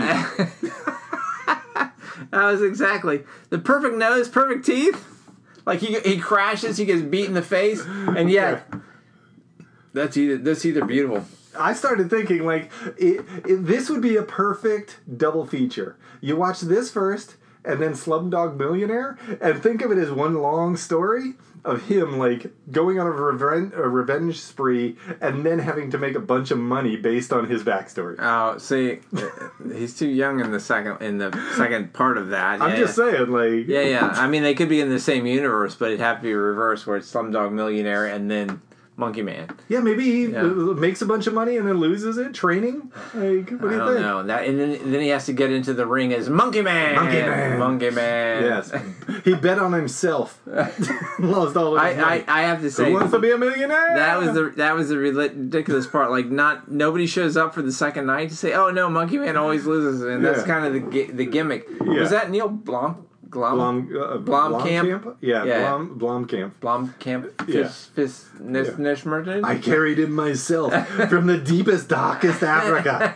That was exactly the perfect nose, perfect teeth. Like he he crashes, he gets beat in the face, and yet that's either that's either beautiful. I started thinking, like, it, it, this would be a perfect double feature. You watch this first, and then Slumdog Millionaire, and think of it as one long story of him, like, going on a revenge, a revenge spree, and then having to make a bunch of money based on his backstory. Oh, see, he's too young in the second in the second part of that. I'm Yeah, just saying, like... yeah, yeah. I mean, they could be in the same universe, but it'd have to be reversed, where it's Slumdog Millionaire and then Monkey Man. Yeah, maybe he Yeah. uh, makes a bunch of money and then loses it training. Like, what do I you don't think? know that, and then, and then he has to get into the ring as Monkey Man. Monkey Man. Monkey Man. Yes, he bet on himself. Lost all of I, his money. I, I have to Who say wants to be a millionaire? that was the that was the ridiculous part. Like, not nobody shows up for the second night to say, "Oh no, Monkey Man always loses," and that's Yeah. kind of the gi- the gimmick. Yeah. Was that Neil Blom Glom Blom, uh, Blomkamp? Blomkamp? Yeah, Yeah. Blom, Blomkamp. Blomkamp? Yeah. Fish, Fish, Nish, Yeah. Nishmerton? I carried him myself from the deepest, darkest Africa.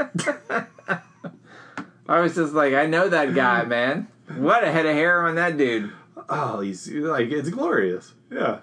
I was just like, I know that guy, man. What a head of hair on that dude. Oh, he's like, it's glorious. Yeah.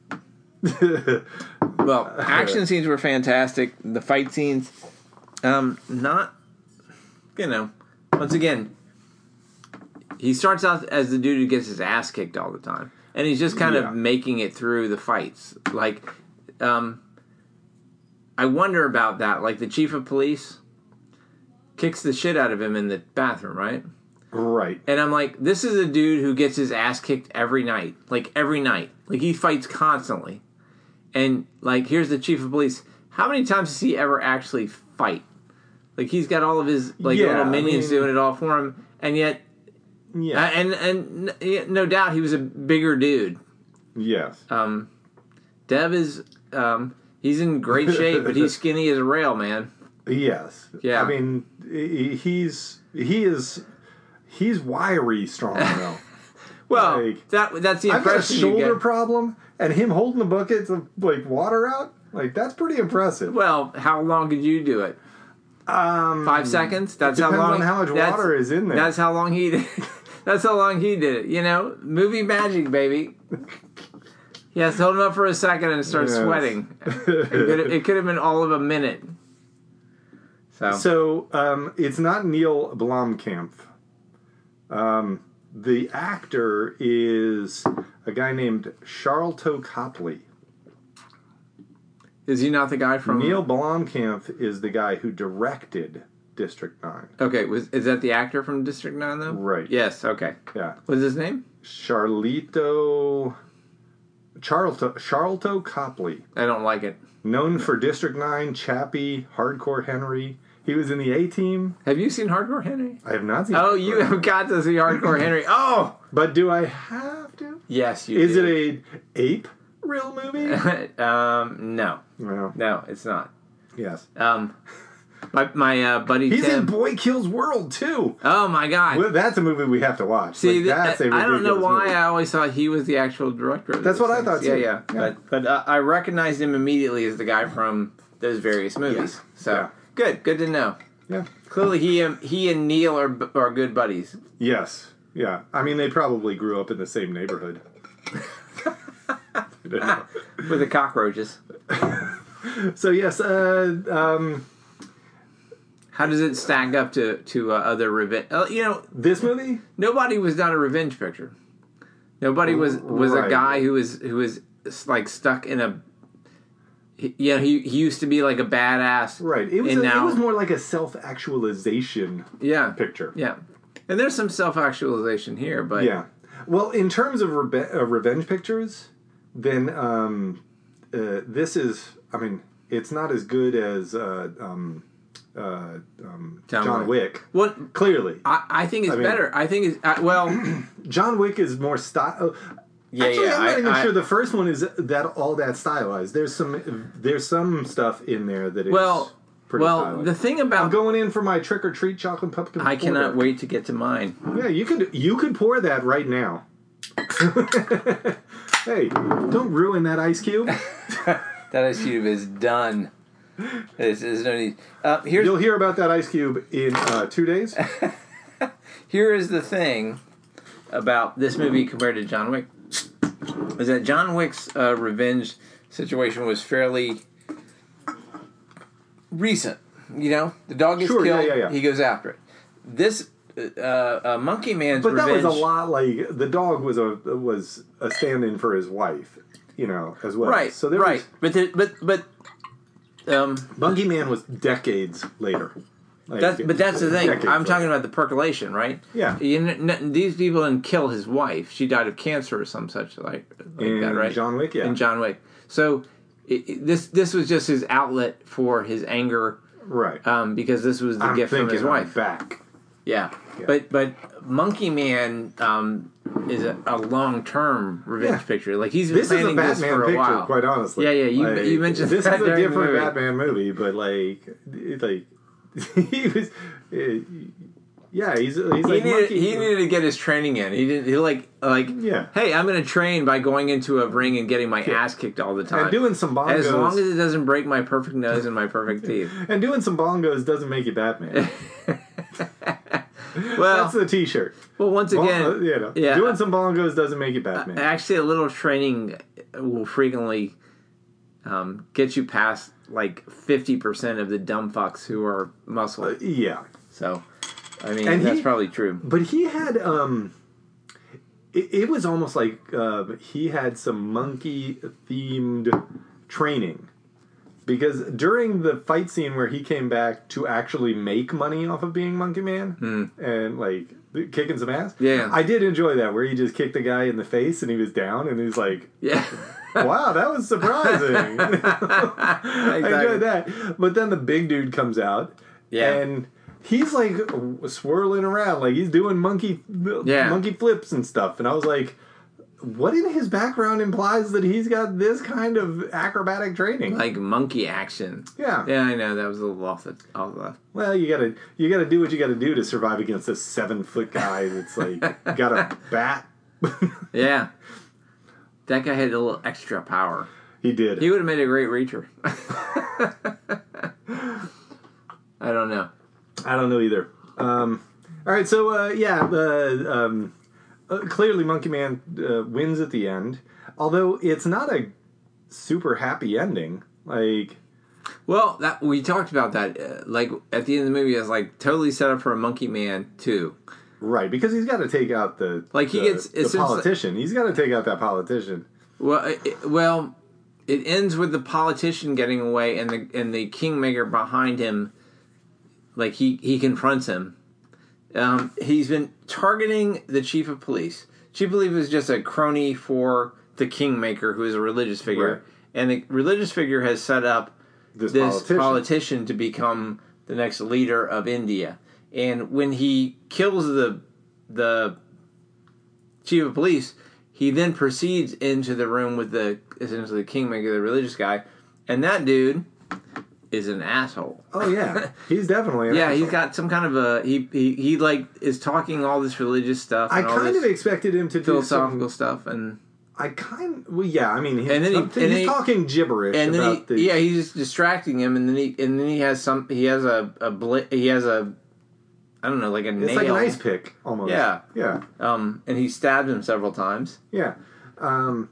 Well, action scenes were fantastic. The fight scenes, um, not, you know, once again, he starts out as the dude who gets his ass kicked all the time, and he's just kind Yeah. of making it through the fights. Like, um, I wonder about that. Like the chief of police, kicks the shit out of him in the bathroom, right? Right. And I'm like, this is a dude who gets his ass kicked every night. Like, every night. Like, he fights constantly. And, like, here's the chief of police. How many times does he ever actually fight? Like, he's got all of his, like, Yeah, little minions I mean, doing it all for him. And yet, yeah. uh, and, and n- no doubt he was a bigger dude. Yes. Um, Dev is, um, he's in great shape, but he's skinny as a rail, man. Yes. Yeah. I mean, he- he's, he is, he's wiry strong, though. Well, Like, that that's the I've got a impression you shoulder get. problem, and him holding the buckets of, like, water out, like, that's pretty impressive. Well, how long did you do it? Um, Five seconds? That's depends how long. on how much that's- water is in there. That's how long he did. That's how long he did it. You know, movie magic, baby. He has to hold him up for a second and start Yes. sweating. It could, it could have been all of a minute. So, So, um, it's not Neil Blomkamp. Um, the actor is a guy named Charlton Copley. is he not the guy from Neil Blomkamp is the guy who directed District nine. Okay, was is that the actor from District Nine though? Right. Yes. Okay. Yeah. What's his name? Charlito... Charlton, Charlton Copley. I don't like it. Known for District nine, Chappie, Hardcore Henry. He was in the A-Team. Have you seen Hardcore Henry? I have not seen Oh, Hardcore you Henry. have got to see Hardcore Henry. Oh, But do I have to? yes, you. Is do. it a ape real movie? um, no, Well, no, it's not. yes. Um, my my uh, buddy He's Tim. in Boy Kills World, too. Oh my God! Well, that's a movie we have to watch. See, Like, th- that's a I don't know ridiculous why movie. I always thought he was the actual director. Of That's those what I things. thought, Yeah, too. yeah. Yeah. But but uh, I recognized him immediately as the guy from those various movies. Yes. So Yeah. good, good to know. Yeah. Clearly, he and he and Neil are b- are good buddies. Yes. Yeah. I mean, they probably grew up in the same neighborhood. I don't know. With the cockroaches. So, yes, uh, um, How does it stack up to to uh, other revenge? Uh, you know, this movie? nobody was done a revenge picture. Nobody was was a Right. guy who was who was like stuck in a. he- Yeah, he he used to be like a badass. Right. It was, and a, now, it was more like a self-actualization yeah, picture. yeah, and there's some self actualization here, but Yeah. Well, in terms of rebe- uh, revenge pictures, then um, uh, this is, I mean, it's not as good as uh, um, uh, um, John John, Wick. Wick. what Clearly. I, I think it's I mean- better. I think it's uh, well, John Wick is more style. yeah, Actually, yeah. I'm not I, even I- sure the first one is that all that stylized. There's some there's some stuff in there that is Well, pretty well, stylized. the thing I'm about going in for my trick or treat chocolate pumpkin. I cannot porter. wait to get to mine. Yeah, you could you could pour that right now. Hey, don't ruin that ice cube. That ice cube is done. There's, there's no need. Uh, here's You'll hear about that ice cube in uh, two days. here is the thing about this movie compared to John Wick is that John Wick's uh, revenge situation was fairly recent. You know, the dog gets Sure, yeah, killed, yeah, yeah. he goes after it. This uh, uh, Monkey Man's But that revenge. was a lot like the dog was a was a stand-in for his wife, you know, as well. Right, So there right, was, but the, but but um, Monkey Man was decades later. Like, that's but that's the thing. decades I'm talking later. about the percolation, right? Yeah. You kn- n- these people didn't kill his wife. She died of cancer or some such like, like In that, right? John Wick, yeah. In John Wick. So it, it- this this was just his outlet for his anger, Right. um, because this was the I'm gift from thinking his I'm wife. back. Yeah. Yeah. But but Monkey Man um, is a, a long term revenge Yeah. picture. Like he's been This is a planning this Batman for a picture, while. quite honestly. Yeah, yeah, you- Like, you mentioned this that is a during the different movie. Batman movie, but like, it- like he was, uh, yeah, he's he's He like needed, monkey. he needed to get his training in. He didn't. He like like. Yeah. Hey, I'm going to train by going into a ring and getting my ass kicked all the time. and doing some bongos. As long as it doesn't break my perfect nose and my perfect teeth. and doing some bongos doesn't make you Batman. Well, That's the T-shirt. well, once Bon- again, uh, you know, yeah. doing some bongos doesn't make you Batman. actually, a little training will frequently um, get you past like fifty percent of the dumb fucks who are muscle. Uh, yeah, So, I mean, And that's he- probably true. but he had um, it, it was almost like uh, he had some monkey themed training Because during the fight scene where he came back to actually make money off of being Monkey Man Mm. and like kicking some ass, Yeah. I did enjoy that where he just kicked the guy in the face and he was down and he's like, Yeah. wow, that was surprising. I enjoyed that. But then the big dude comes out Yeah. and he's like swirling around, like he's doing monkey Yeah. monkey flips and stuff. And I was like, what in his background implies that he's got this kind of acrobatic training? Like monkey action. Yeah. Yeah, I know. That was a little off the off the. Well, you gotta you gotta do what you gotta do to survive against this seven foot guy that's like got a bat. Yeah. That guy had a little extra power. He did. He would have made a great reacher. I don't know. I don't know either. Um, all right, so uh, yeah, uh, um, uh, clearly Monkey Man uh, wins at the end, although it's not a super happy ending. Like, Well, that we talked about that. Uh, like at the end of the movie, it's like totally set up for a Monkey Man two. right, because he's got to take out the Like, he the, gets- the it seems politician. He's got to take out that politician. Well, it, well, it ends with the politician getting away and the and the kingmaker behind him. Like he he confronts him. Um, he's been targeting the chief of police. Chief of police is just a crony for the kingmaker, who is a religious figure, Right. and the religious figure has set up This, this politician. politician to become the next leader of India. And when he kills the the chief of police, he then proceeds into the room with the essentially the kingmaker, the religious guy, and that dude is an asshole. Oh yeah, he's definitely an Yeah, asshole. he's got some kind of a he he, he like is talking all this religious stuff. I And all kind this of expected him to do philosophical some. stuff, and I kind well, yeah. I mean, he, And then he- he's and then he- talking gibberish and then about he, the. yeah, he's just distracting him, and then he and then he has some he has a a bla- he has a I don't know like a it's nail. like an ice pick almost. Yeah. yeah, Um, and he stabbed him several times. yeah. Um,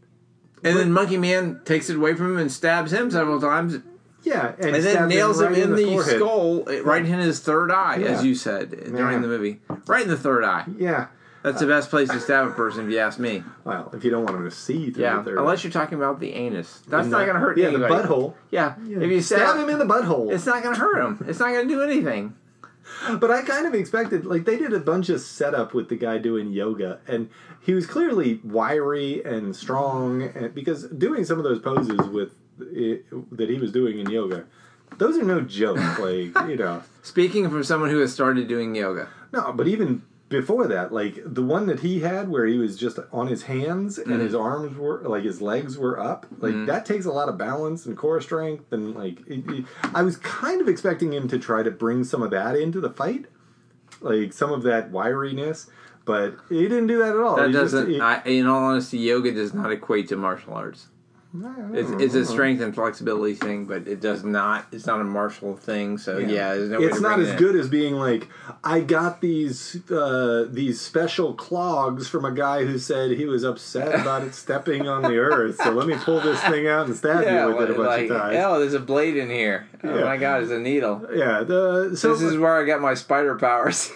And then Monkey Man takes it away from him and stabs him several times. yeah, and, And then stabbed nails him right in the, forehead. skull, uh, right in his third eye, Yeah. as you said during Yeah. the movie. Right in the third eye. Yeah. That's the best place to stab a person, if you ask me. Well, if you don't want him to see through Yeah, the third unless you're talking about the anus. That's eye. not going to hurt Yeah, anybody. the butthole. Yeah, Yeah. if you stab, stab, him in the butthole. it's not going to hurt him. It's not going to do anything. But I kind of expected, like, they did a bunch of setup with the guy doing yoga, and he was clearly wiry and strong, and because doing some of those poses with it, that he was doing in yoga, those are no joke. Like, you know, Speaking from someone who has started doing yoga. no, but even before that, like the one that he had where he was just on his hands and Mm-hmm. his arms were like his legs were up, like that takes a lot of balance and core strength, and like it, it- I was kind of expecting him to try to bring some of that into the fight, like some of that wiriness, but he didn't do that at all. That He just- doesn't, he- I, in all honesty, yoga does not equate to martial arts. It's, it's a strength and flexibility thing, but it does not. It's not a martial thing. So yeah, there's no way it's to not bring as it in. good as being like I got these uh, these special clogs from a guy who said he was upset about it stepping on the earth. So let me pull this thing out and stab Yeah, you with it a bunch like, of times. oh, there's a blade in here. Oh Yeah. my god, it's a needle. Yeah, the, so This is where I got my spider powers.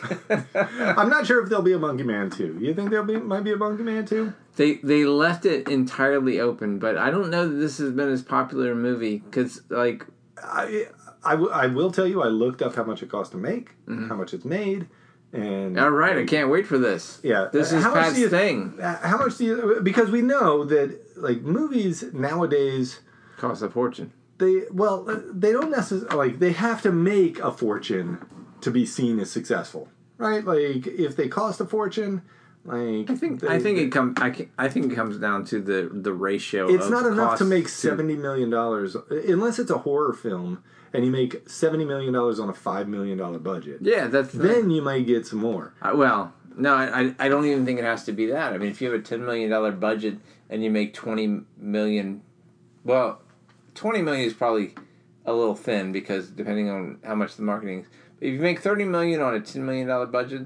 I'm not sure if there'll be a Monkey Man two. You think there'll be might be a Monkey Man two? They they left it entirely open, but I don't know that this has been as popular a movie because like I, I, w- I will tell you, I looked up how much it costs to make, how much it's made, and all right, I can't wait for this. Yeah, This uh, is how much Pat's do you- thing. Uh, How much do you? Because we know that like movies nowadays. Costs a fortune. They well, uh, they don't necessarily like they have to make a fortune to be seen as successful, right? Like if they cost a fortune, like I think they- I think they- it comes I, can, I think it comes down to the the ratio. it's of not enough to cost make seventy million dollars unless it's a horror film and you make seventy million dollars on a five million dollar budget. Yeah, that's the Then you might get some more. Uh, well, no, I, I don't even think it has to be that. I mean, if you have a ten million dollar budget and you make twenty million, well, twenty million is probably a little thin because depending on how much the marketing is. But if you make thirty million on a ten million dollar budget,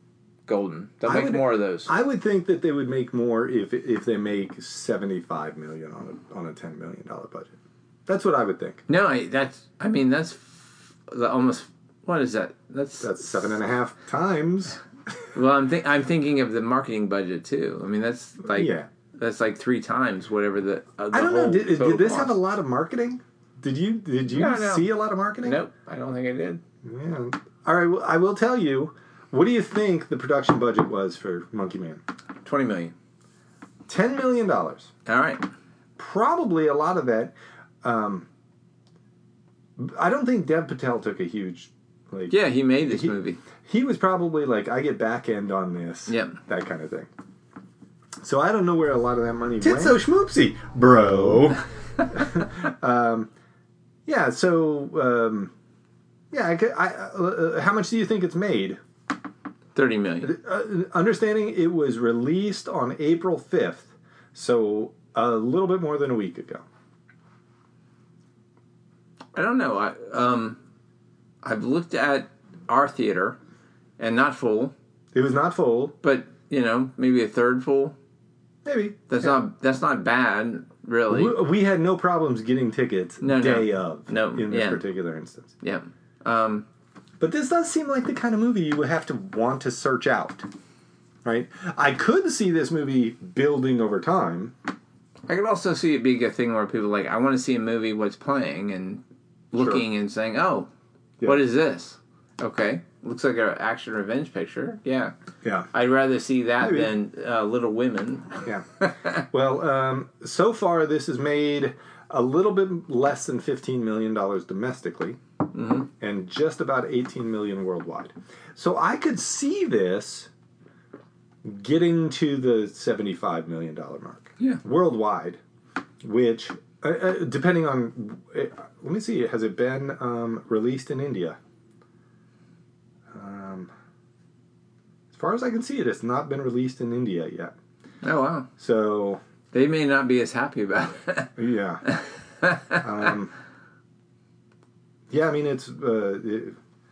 golden. They'll I make would- more of those. I would think that they would make more if if they make seventy five million on a on a ten million dollar budget. That's what I would think. no, I, that's. I mean, that's f- the almost. What is that? That's That's seven and a half times. Well, I'm think I'm thinking of the marketing budget too. I mean, that's like Yeah. that's like three times whatever the. Uh, the I don't know. whole Did, total did this cost. have a lot of marketing? Did you did you No, no. see a lot of marketing? Nope, I don't think I did. Yeah. All right. Well, I will tell you. What do you think the production budget was for Monkey Man? Twenty million. Ten million dollars. All right. Probably a lot of that. Um, I don't think Dev Patel took a huge like. Yeah, he made this he, movie. He was probably like, I get back end on this. Yep. That kind of thing. So I don't know where a lot of that money Titso went. schmoopsy, bro. um, yeah. So um, yeah. I, could- I, uh, how much do you think it's made? Thirty million. Uh, understanding it was released on April fifth, so a little bit more than a week ago. I don't know. I um, I've looked at our theater, and not full, It was not full. but you know, maybe a third full. Maybe. That's Yeah. not that's not bad, really. We, we had no problems getting tickets No, no. day of No, in this yeah. particular instance. Yeah. Um, But this does seem like the kind of movie you would have to want to search out. Right? I could see this movie building over time. I could also see it being a thing where people are like, I want to see a movie, what's playing, and looking and saying, oh, Yeah. what is this? Okay. Looks like an action revenge picture. Yeah. Yeah. I'd rather see that Maybe. than uh, Little Women. Yeah. Well, um, so far this has made a little bit less than fifteen million dollars domestically Mm-hmm. and just about eighteen million dollars worldwide. So I could see this getting to the seventy-five million dollars mark. Yeah. Worldwide, which, uh, uh, depending on, uh, let me see, has it been um, released in India? Um, as far as I can see it, it's not been released in India yet. Oh, wow. So, They may not be as happy about it. yeah. um, yeah, I mean, it's... Uh, it,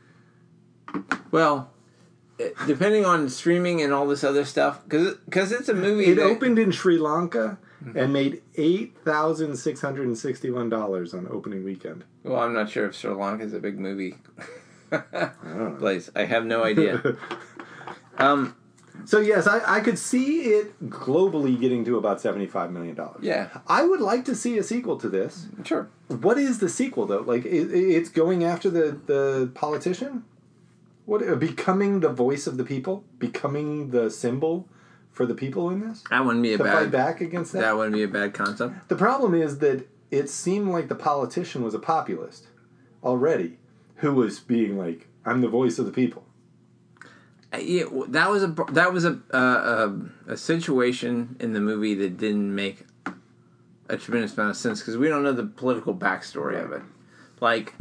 Well, it- depending on streaming and all this other stuff, because it's a movie it that, opened in Sri Lanka and made eight thousand six hundred sixty-one dollars on opening weekend. Well, I'm not sure if Sri Lanka is a big movie I don't know. place. I have no idea. um, So, yes, I, I could see it globally getting to about seventy-five million dollars. yeah, I would like to see a sequel to this. sure. What is the sequel, though? Like, it, it's going after the, the politician? What, uh, becoming the voice of the people? Becoming the symbol for the people in this? That wouldn't be a To fight bad. back against that? That wouldn't be a bad concept. The problem is that it seemed like the politician was a populist already, who was being like, I'm the voice of the people. Uh, Yeah, well, that was a that was a uh, a, a situation in the movie that didn't make a tremendous amount of sense because we don't know the political backstory of it. Like,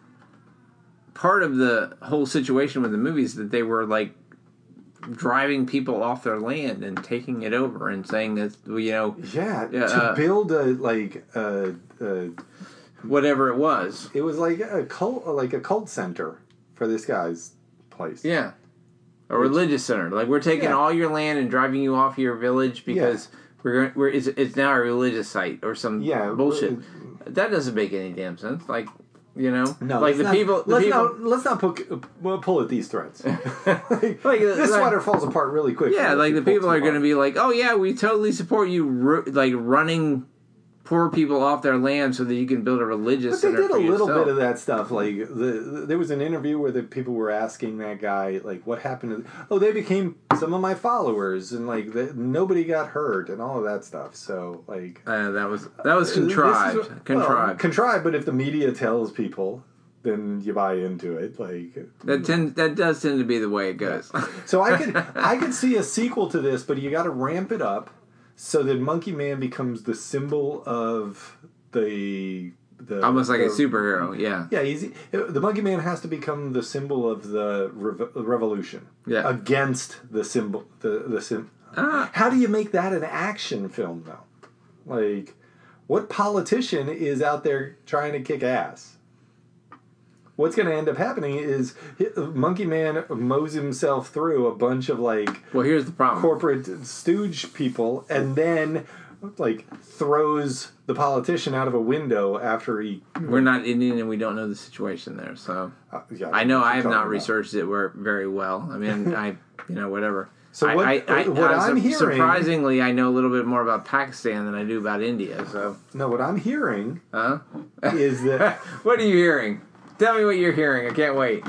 part of the whole situation with the movie is that they were like driving people off their land and taking it over and saying that, you know, Yeah, Yeah, to uh, build a, like, uh, uh, whatever it was. it was like a cult, like a cult center for this guy's place. Yeah. A religious center. Like, we're taking Yeah. all your land and driving you off your village because we're going, we're it's, it's now a religious site or some Yeah, bullshit. That doesn't make any damn sense. Like, you know, No, like let's the not, people. The let's people not let's not pull, well, pull at these threads. like, Like, this like- sweater falls apart really quick. yeah, like the people are going to be like, oh yeah, we totally support you, ru- like running poor people off their land so that you can build a religious But they center did for a little yourself. bit of that stuff. Like the, the there was an interview where the people were asking that guy like, what happened to? Oh, they became some of my followers, and like the, nobody got hurt and all of that stuff. So like Uh, that was that was this is contrived. what- contrived. well, contrived. But if the media tells people, then you buy into it. Like that tend that does tend to be the way it goes. So I could I could see a sequel to this, but you got to ramp it up so that Monkey Man becomes the symbol of the the Almost like the, a superhero. Yeah. Yeah, he's, the Monkey Man has to become the symbol of the rev- revolution. Yeah. Against the symbol the the sim. Ah. How do you make that an action film though? Like, what politician is out there trying to kick ass? What's going to end up happening is Monkey Man mows himself through a bunch of like Well, here's the problem. corporate stooge people, and then like throws the politician out of a window after he. We're not Indian and we don't know the situation there, so Uh, yeah, I know what I you're have talking not about. researched it ver- very well. I mean, I you know whatever. So what, I, I, what I, I'm su- hearing... surprisingly, I know a little bit more about Pakistan than I do about India. So, No, what I'm hearing huh? is that... What are you hearing? Tell me what you're hearing. I can't wait.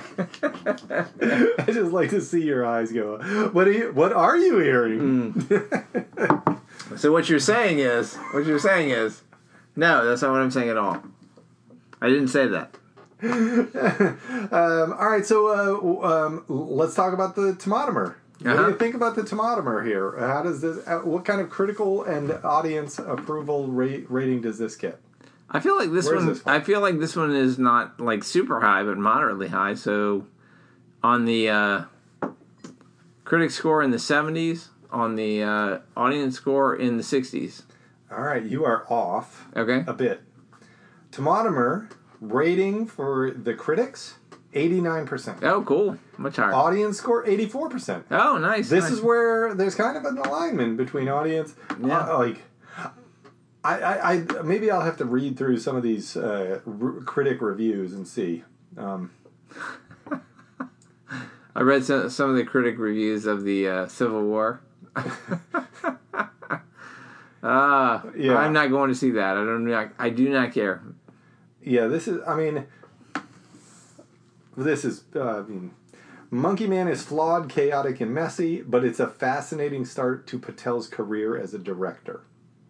I just like to see your eyes go. What are you? What are you hearing? Mm. So what you're saying is, what you're saying is, no, that's not what I'm saying at all. I didn't say that. um, all right, so uh, um, let's talk about the tomatometer. What Uh-huh. do you think about the tomatometer here? How does this? Uh, what kind of critical and audience approval rate, rating does this get? I feel like this Where's one. this from? I feel like this one is not like super high, but moderately high. So, on the uh, critic score in the seventies, on the uh, audience score in the sixties. All right, you are off Okay. a bit. Tomatometer rating for the critics eighty-nine percent. Oh, cool. Much higher. Audience score eighty-four percent. Oh, nice. This nice. is where there's kind of an alignment between audience. Yeah. Uh, like, I, I, I, maybe I'll have to read through some of these uh, r- critic reviews and see. Um, I read some some of the critic reviews of the uh, Civil War. Ah, Yeah. I'm not going to see that. I don't. I, I do not care. yeah, this is. I mean, this is. Uh, I mean, Monkey Man is flawed, chaotic, and messy, but it's a fascinating start to Patel's career as a director.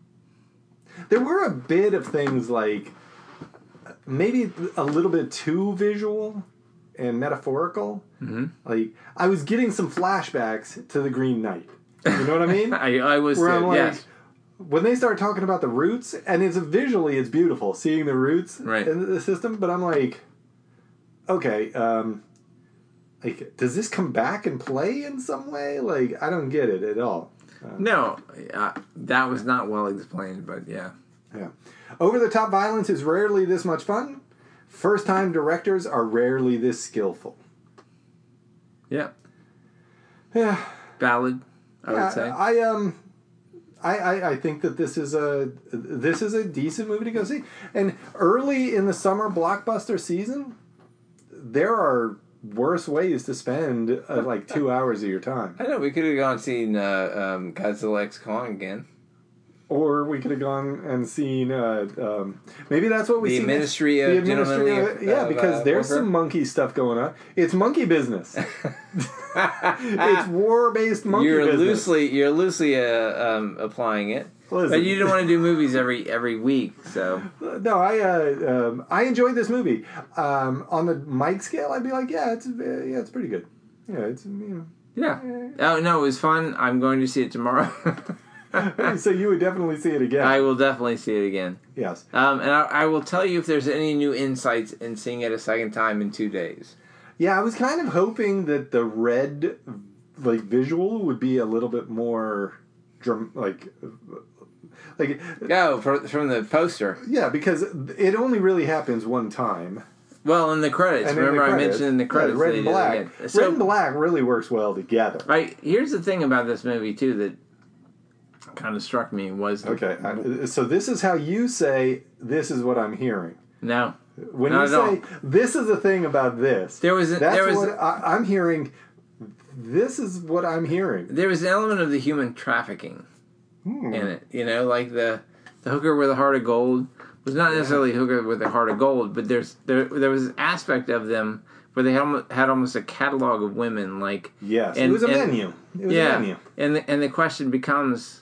There were a bit of things like maybe a little bit too visual and metaphorical. Mm-hmm. Like, I was getting some flashbacks to the Green Knight. You know what I mean? I I was Where I'm uh, like, yes. when they start talking about the roots, and it's visually it's beautiful seeing the roots Right. in the system, but I'm like, okay, um, like, does this come back and play in some way? Like, I don't get it at all. No, uh, that was not well explained, but yeah. Yeah. Over the top violence is rarely this much fun. First time directors are rarely this skillful. Yeah. Yeah. Valid, I yeah, would say. I um I, I, I think that this is a this is a decent movie to go see. And early in the summer blockbuster season, there are worse ways to spend uh, like two hours of your time. I know, we could have gone and seen uh, um, Godzilla X Kong again. Or we could have gone and seen. Uh, um, maybe that's what we The see. Ministry of Gentlemanly of, yeah, of, because uh, there's Warfare. some monkey stuff going on. It's monkey business. It's war-based monkey you're business. loosely you're loosely uh, um, applying it, Listen. but you don't want to do movies every every week. So No, I uh, um, I enjoyed this movie. Um, on the Mike scale, I'd be like, yeah, it's uh, yeah, it's pretty good. Yeah, it's you yeah. Oh no, it was fun. I'm going to see it tomorrow. know. So you would definitely see it again. I will definitely see it again. Yes. Um, and I, I will tell you if there's any new insights in seeing it a second time in two days. Yeah, I was kind of hoping that the red, like visual, would be a little bit more, drum like, like Oh, for, from the poster. yeah, because it only really happens one time. Well, in the credits. And in the Remember, I credits, mentioned in the yeah, credits. red they and did it black. again. So, Red and black really works well together. right, here's the thing about this movie too that kind of struck me was Okay, I, so this is how you say this is what I'm hearing. no. When Not you at all. say this is the thing about this, There was a, that's there was what I, I'm hearing. This is what I'm hearing. there was an element of the human trafficking Hmm. in it. You know, like the the hooker with a heart of gold was not necessarily a hooker with a heart of gold, but there's there there was an aspect of them where they had almost, had almost a catalog of women. Like Yes, and- it was a and- menu. It was yeah, a menu. and the, and the question becomes.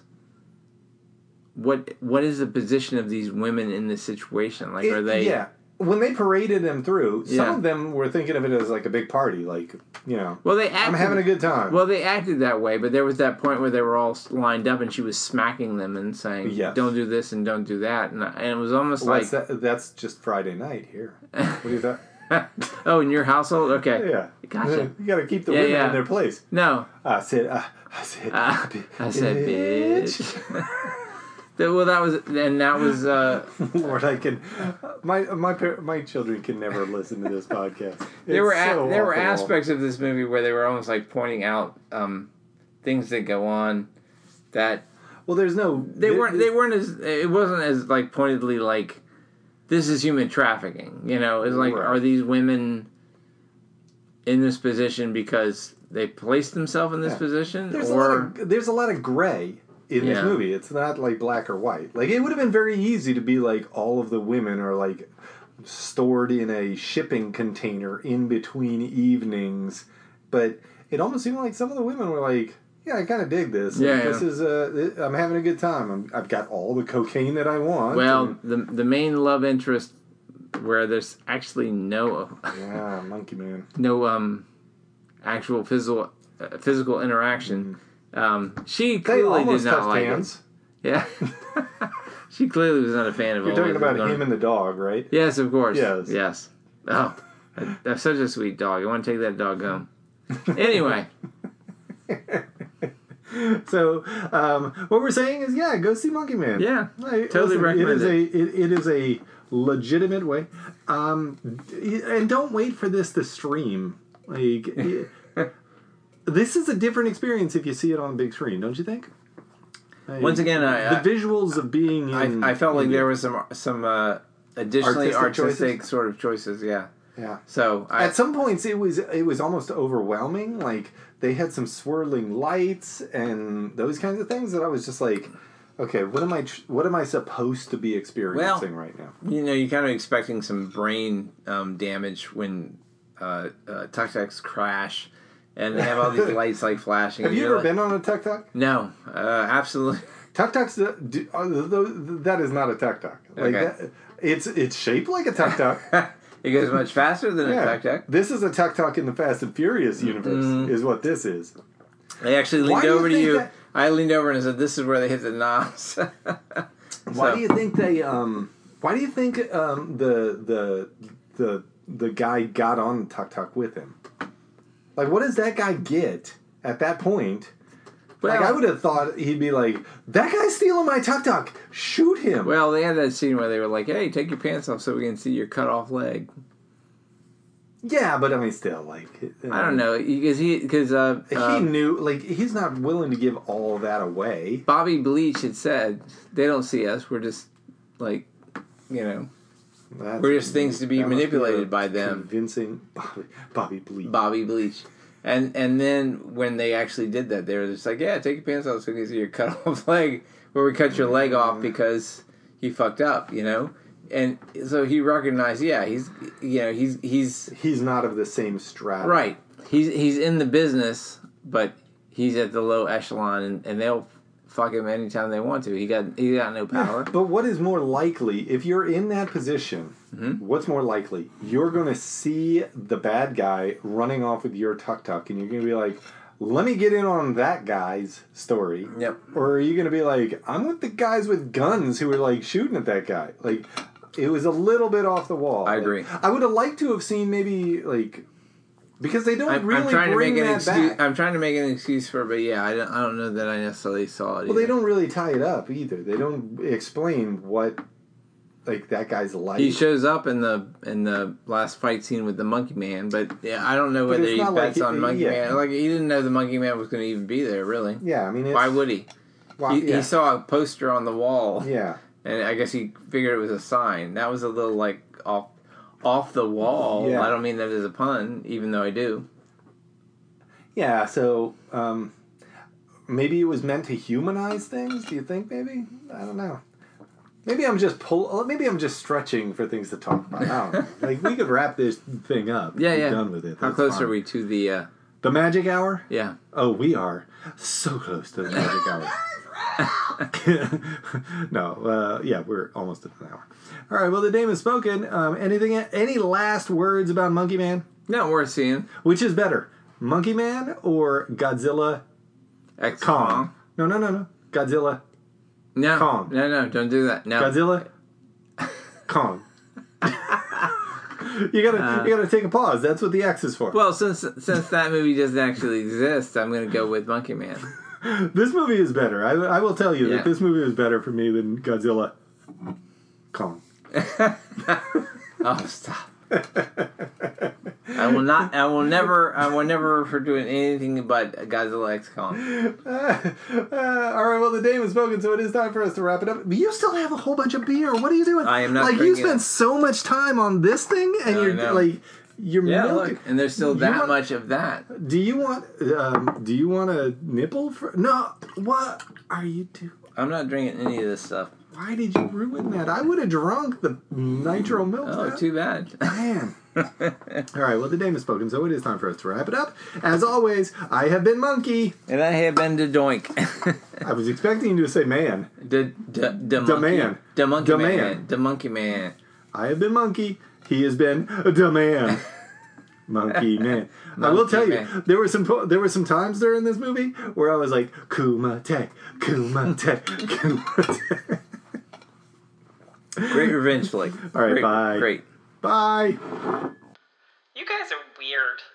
What what is the position of these women in this situation? Like, It- are they? Yeah. When they paraded them through, some Yeah. of them were thinking of it as like a big party, like, you know, Well, they acted, I'm having a good time. Well, they acted that way, but there was that point where they were all lined up, and she was smacking them and saying, Yes. "Don't do this and don't do that," and, and it was almost What's like, that? That's just Friday night here. What do you think? "Oh, in your household, okay, Yeah. gotcha." You got to keep the Yeah, women yeah. in their place. No, I said, uh, I said, uh, bi- I said, "Bitch." That- well, that was, and that was. Uh, Lord, I can. My my par- my children can never listen to this podcast. there were It's a, so there were awful. aspects of this movie where they were almost like pointing out um, things that go on that Well, there's no. they weren't they weren't as it wasn't as like pointedly like this is human trafficking, you know. It's like Right. are these women in this position because they placed himself in this Yeah. position, There's or a lot of there's a lot of gray in this Yeah. movie. It's not like black or white. Like it would have been very easy to be like all of the women are like stored in a shipping container in between evenings, but it almost seemed like some of the women were like, "Yeah, I kind of dig this. Yeah, this yeah. is uh, I'm having a good time. I'm, I've got all the cocaine that I want." well, and- the the main love interest, where there's actually no yeah, Monkey Man. no um actual physical uh, physical interaction. Um, she They clearly did almost not touched like hands. it. Yeah, she clearly was not a fan of. You're all talking this. about No. him and the dog, right? Yes, of course. Yes. Yes. Oh, that's such a sweet dog. I want to take that dog home. Anyway, So, um, what we're saying is, yeah, go see Monkey Man. yeah, I- totally listen, recommend it. Is it. a, it, it is a legitimate way. Um, and don't wait for this to stream. Like, this is a different experience if you see it on a big screen, don't you think? Like, Once again, I, the visuals of being in... I, I felt like there was some some uh, additionally Artistic artistic, choices? sort of choices. Yeah. Yeah. So I, At some points, it was it was almost overwhelming. Like, they had some swirling lights and those kinds of things that I was just like, okay, what am I tr- what am I supposed to be experiencing right now? you know, you're kind of expecting some brain um, damage when uh, uh, tuk tuks crash, and they have all these lights like flashing. Have and you you're ever like, been on a tuk tuk? No, uh, absolutely. Tuk tuks, uh, do- uh, th- that is not a tuk tuk. Like Okay. that, it's it's shaped like a tuk tuk. It goes much faster than a tuk tuk. This is a tuk tuk in the Fast and Furious universe. Mm. Is what this is. I actually Why leaned do you over to think you. that- I leaned over and I said, "This is where they hit the knobs." Why So- do you think they? Um, why do you think um, the the the the guy got on the tuk tuk with him? Like, what does that guy get at that point? Like, Well- I would have thought he'd be like, "That guy's stealing my tuk tuk. Shoot him!" Well, they had that scene where they were like, "Hey, take your pants off so we can see your cut off leg." yeah, but I mean, still, like, I don't know because he because uh, He um, knew, like, he's not willing to give all that away. Bobby Bleach had said they don't see us. We're just like, you know, That's, We're just things to be that must manipulated a by them. Convincing Bobby, Bobby Bleach. Bobby Bleach. And and then when they actually did that, they were just like, "Yeah, take your pants off so we can see your cut off leg, where we cut your leg off because he fucked up," you know. And so he recognized, yeah, he's you know he's he's He's not of the same strata. right. He's he's in the business, but he's at the low echelon, and, and they'll fuck him anytime they want to. He got he got no power. But what is more likely, if you're in that position, Mm-hmm. what's more likely? You're going to see the bad guy running off with your tuk-tuk, and you're going to be like, let me get in on that guy's story. Yep. Or are you going to be like, I'm with the guys with guns who are, like, shooting at that guy? Like, it was a little bit off the wall. I Like, agree. I would have liked to have seen maybe, like... Because they don't I'm, really I'm trying to bring make an that excuse. back. I'm trying to make an excuse for, it, but yeah, I don't, I don't know that I necessarily saw it. Well, they either. don't really tie it up either. They don't explain what, like, that guy's life. He shows up in the in the last fight scene with the Monkey Man, but yeah, I don't know But whether it's he not bets like- on Monkey yeah. Man. Like he didn't know the Monkey Man was going to even be there. Really, Yeah, I mean, it's, why would he? why- He, yeah. he saw a poster on the wall, Yeah. and I guess he figured it was a sign. That was a little like off off the wall. Yeah. I don't mean that as a pun, even though I do. Yeah, so um, maybe it was meant to humanize things. Do you think? Maybe I don't know. Maybe I'm just pull. Maybe I'm just stretching for things to talk about. I don't know. Like we could wrap this thing up. Yeah, Be yeah. Done with it. How That's close fine. are we to the? Uh, The magic hour? yeah. Oh, we are so close to the magic hour. no, uh, yeah, we're almost at an hour. All right. Well, the dame has spoken. Um, anything? Any last words about Monkey Man? Not worth seeing. Which is better, Monkey Man or Godzilla X Kong? No, no, no, no. Godzilla No, Kong. no, no! Don't do that. No. Godzilla Kong. you gotta Uh, you gotta take a pause. That's what the X is for. Well, since since that movie doesn't actually exist, I'm going to go with Monkey Man. This movie is better. I, I will tell you Yeah. that this movie was better for me than Godzilla Kong. Oh, stop! I will not. I will never. I will never refer to it anything but Godzilla X Kong. Uh, uh, all right, well, the dame has spoken, so it is time for us to wrap it up. But you still have a whole bunch of beer. What are you doing? I am not Like, you drinking spent it. so much time on this thing, and I you're know. like, You're Yeah, milking. look, and there's still You that want- much of that. Do you want? Um, do you want a nipple for? No. What are you doing? I'm not drinking any of this stuff. Why did you ruin that? I would have drunk the nitro milk. Oh, now. too bad. Man. All right, well, the dame has spoken, so it is time for us to wrap it up. As always, I have been Monkey. And I have been to Doink. I was expecting you to say man. The the the Da monkey, man. the monkey Da man. man. the monkey man. I have been Monkey. He has been the man. Monkey man. I will Monkey tell you, man. there were some po- there were some times during this movie where I was like, Kumite, Kumite, Kumite. Great revenge flick. All right, Great, bye. Great. Bye. You guys are weird.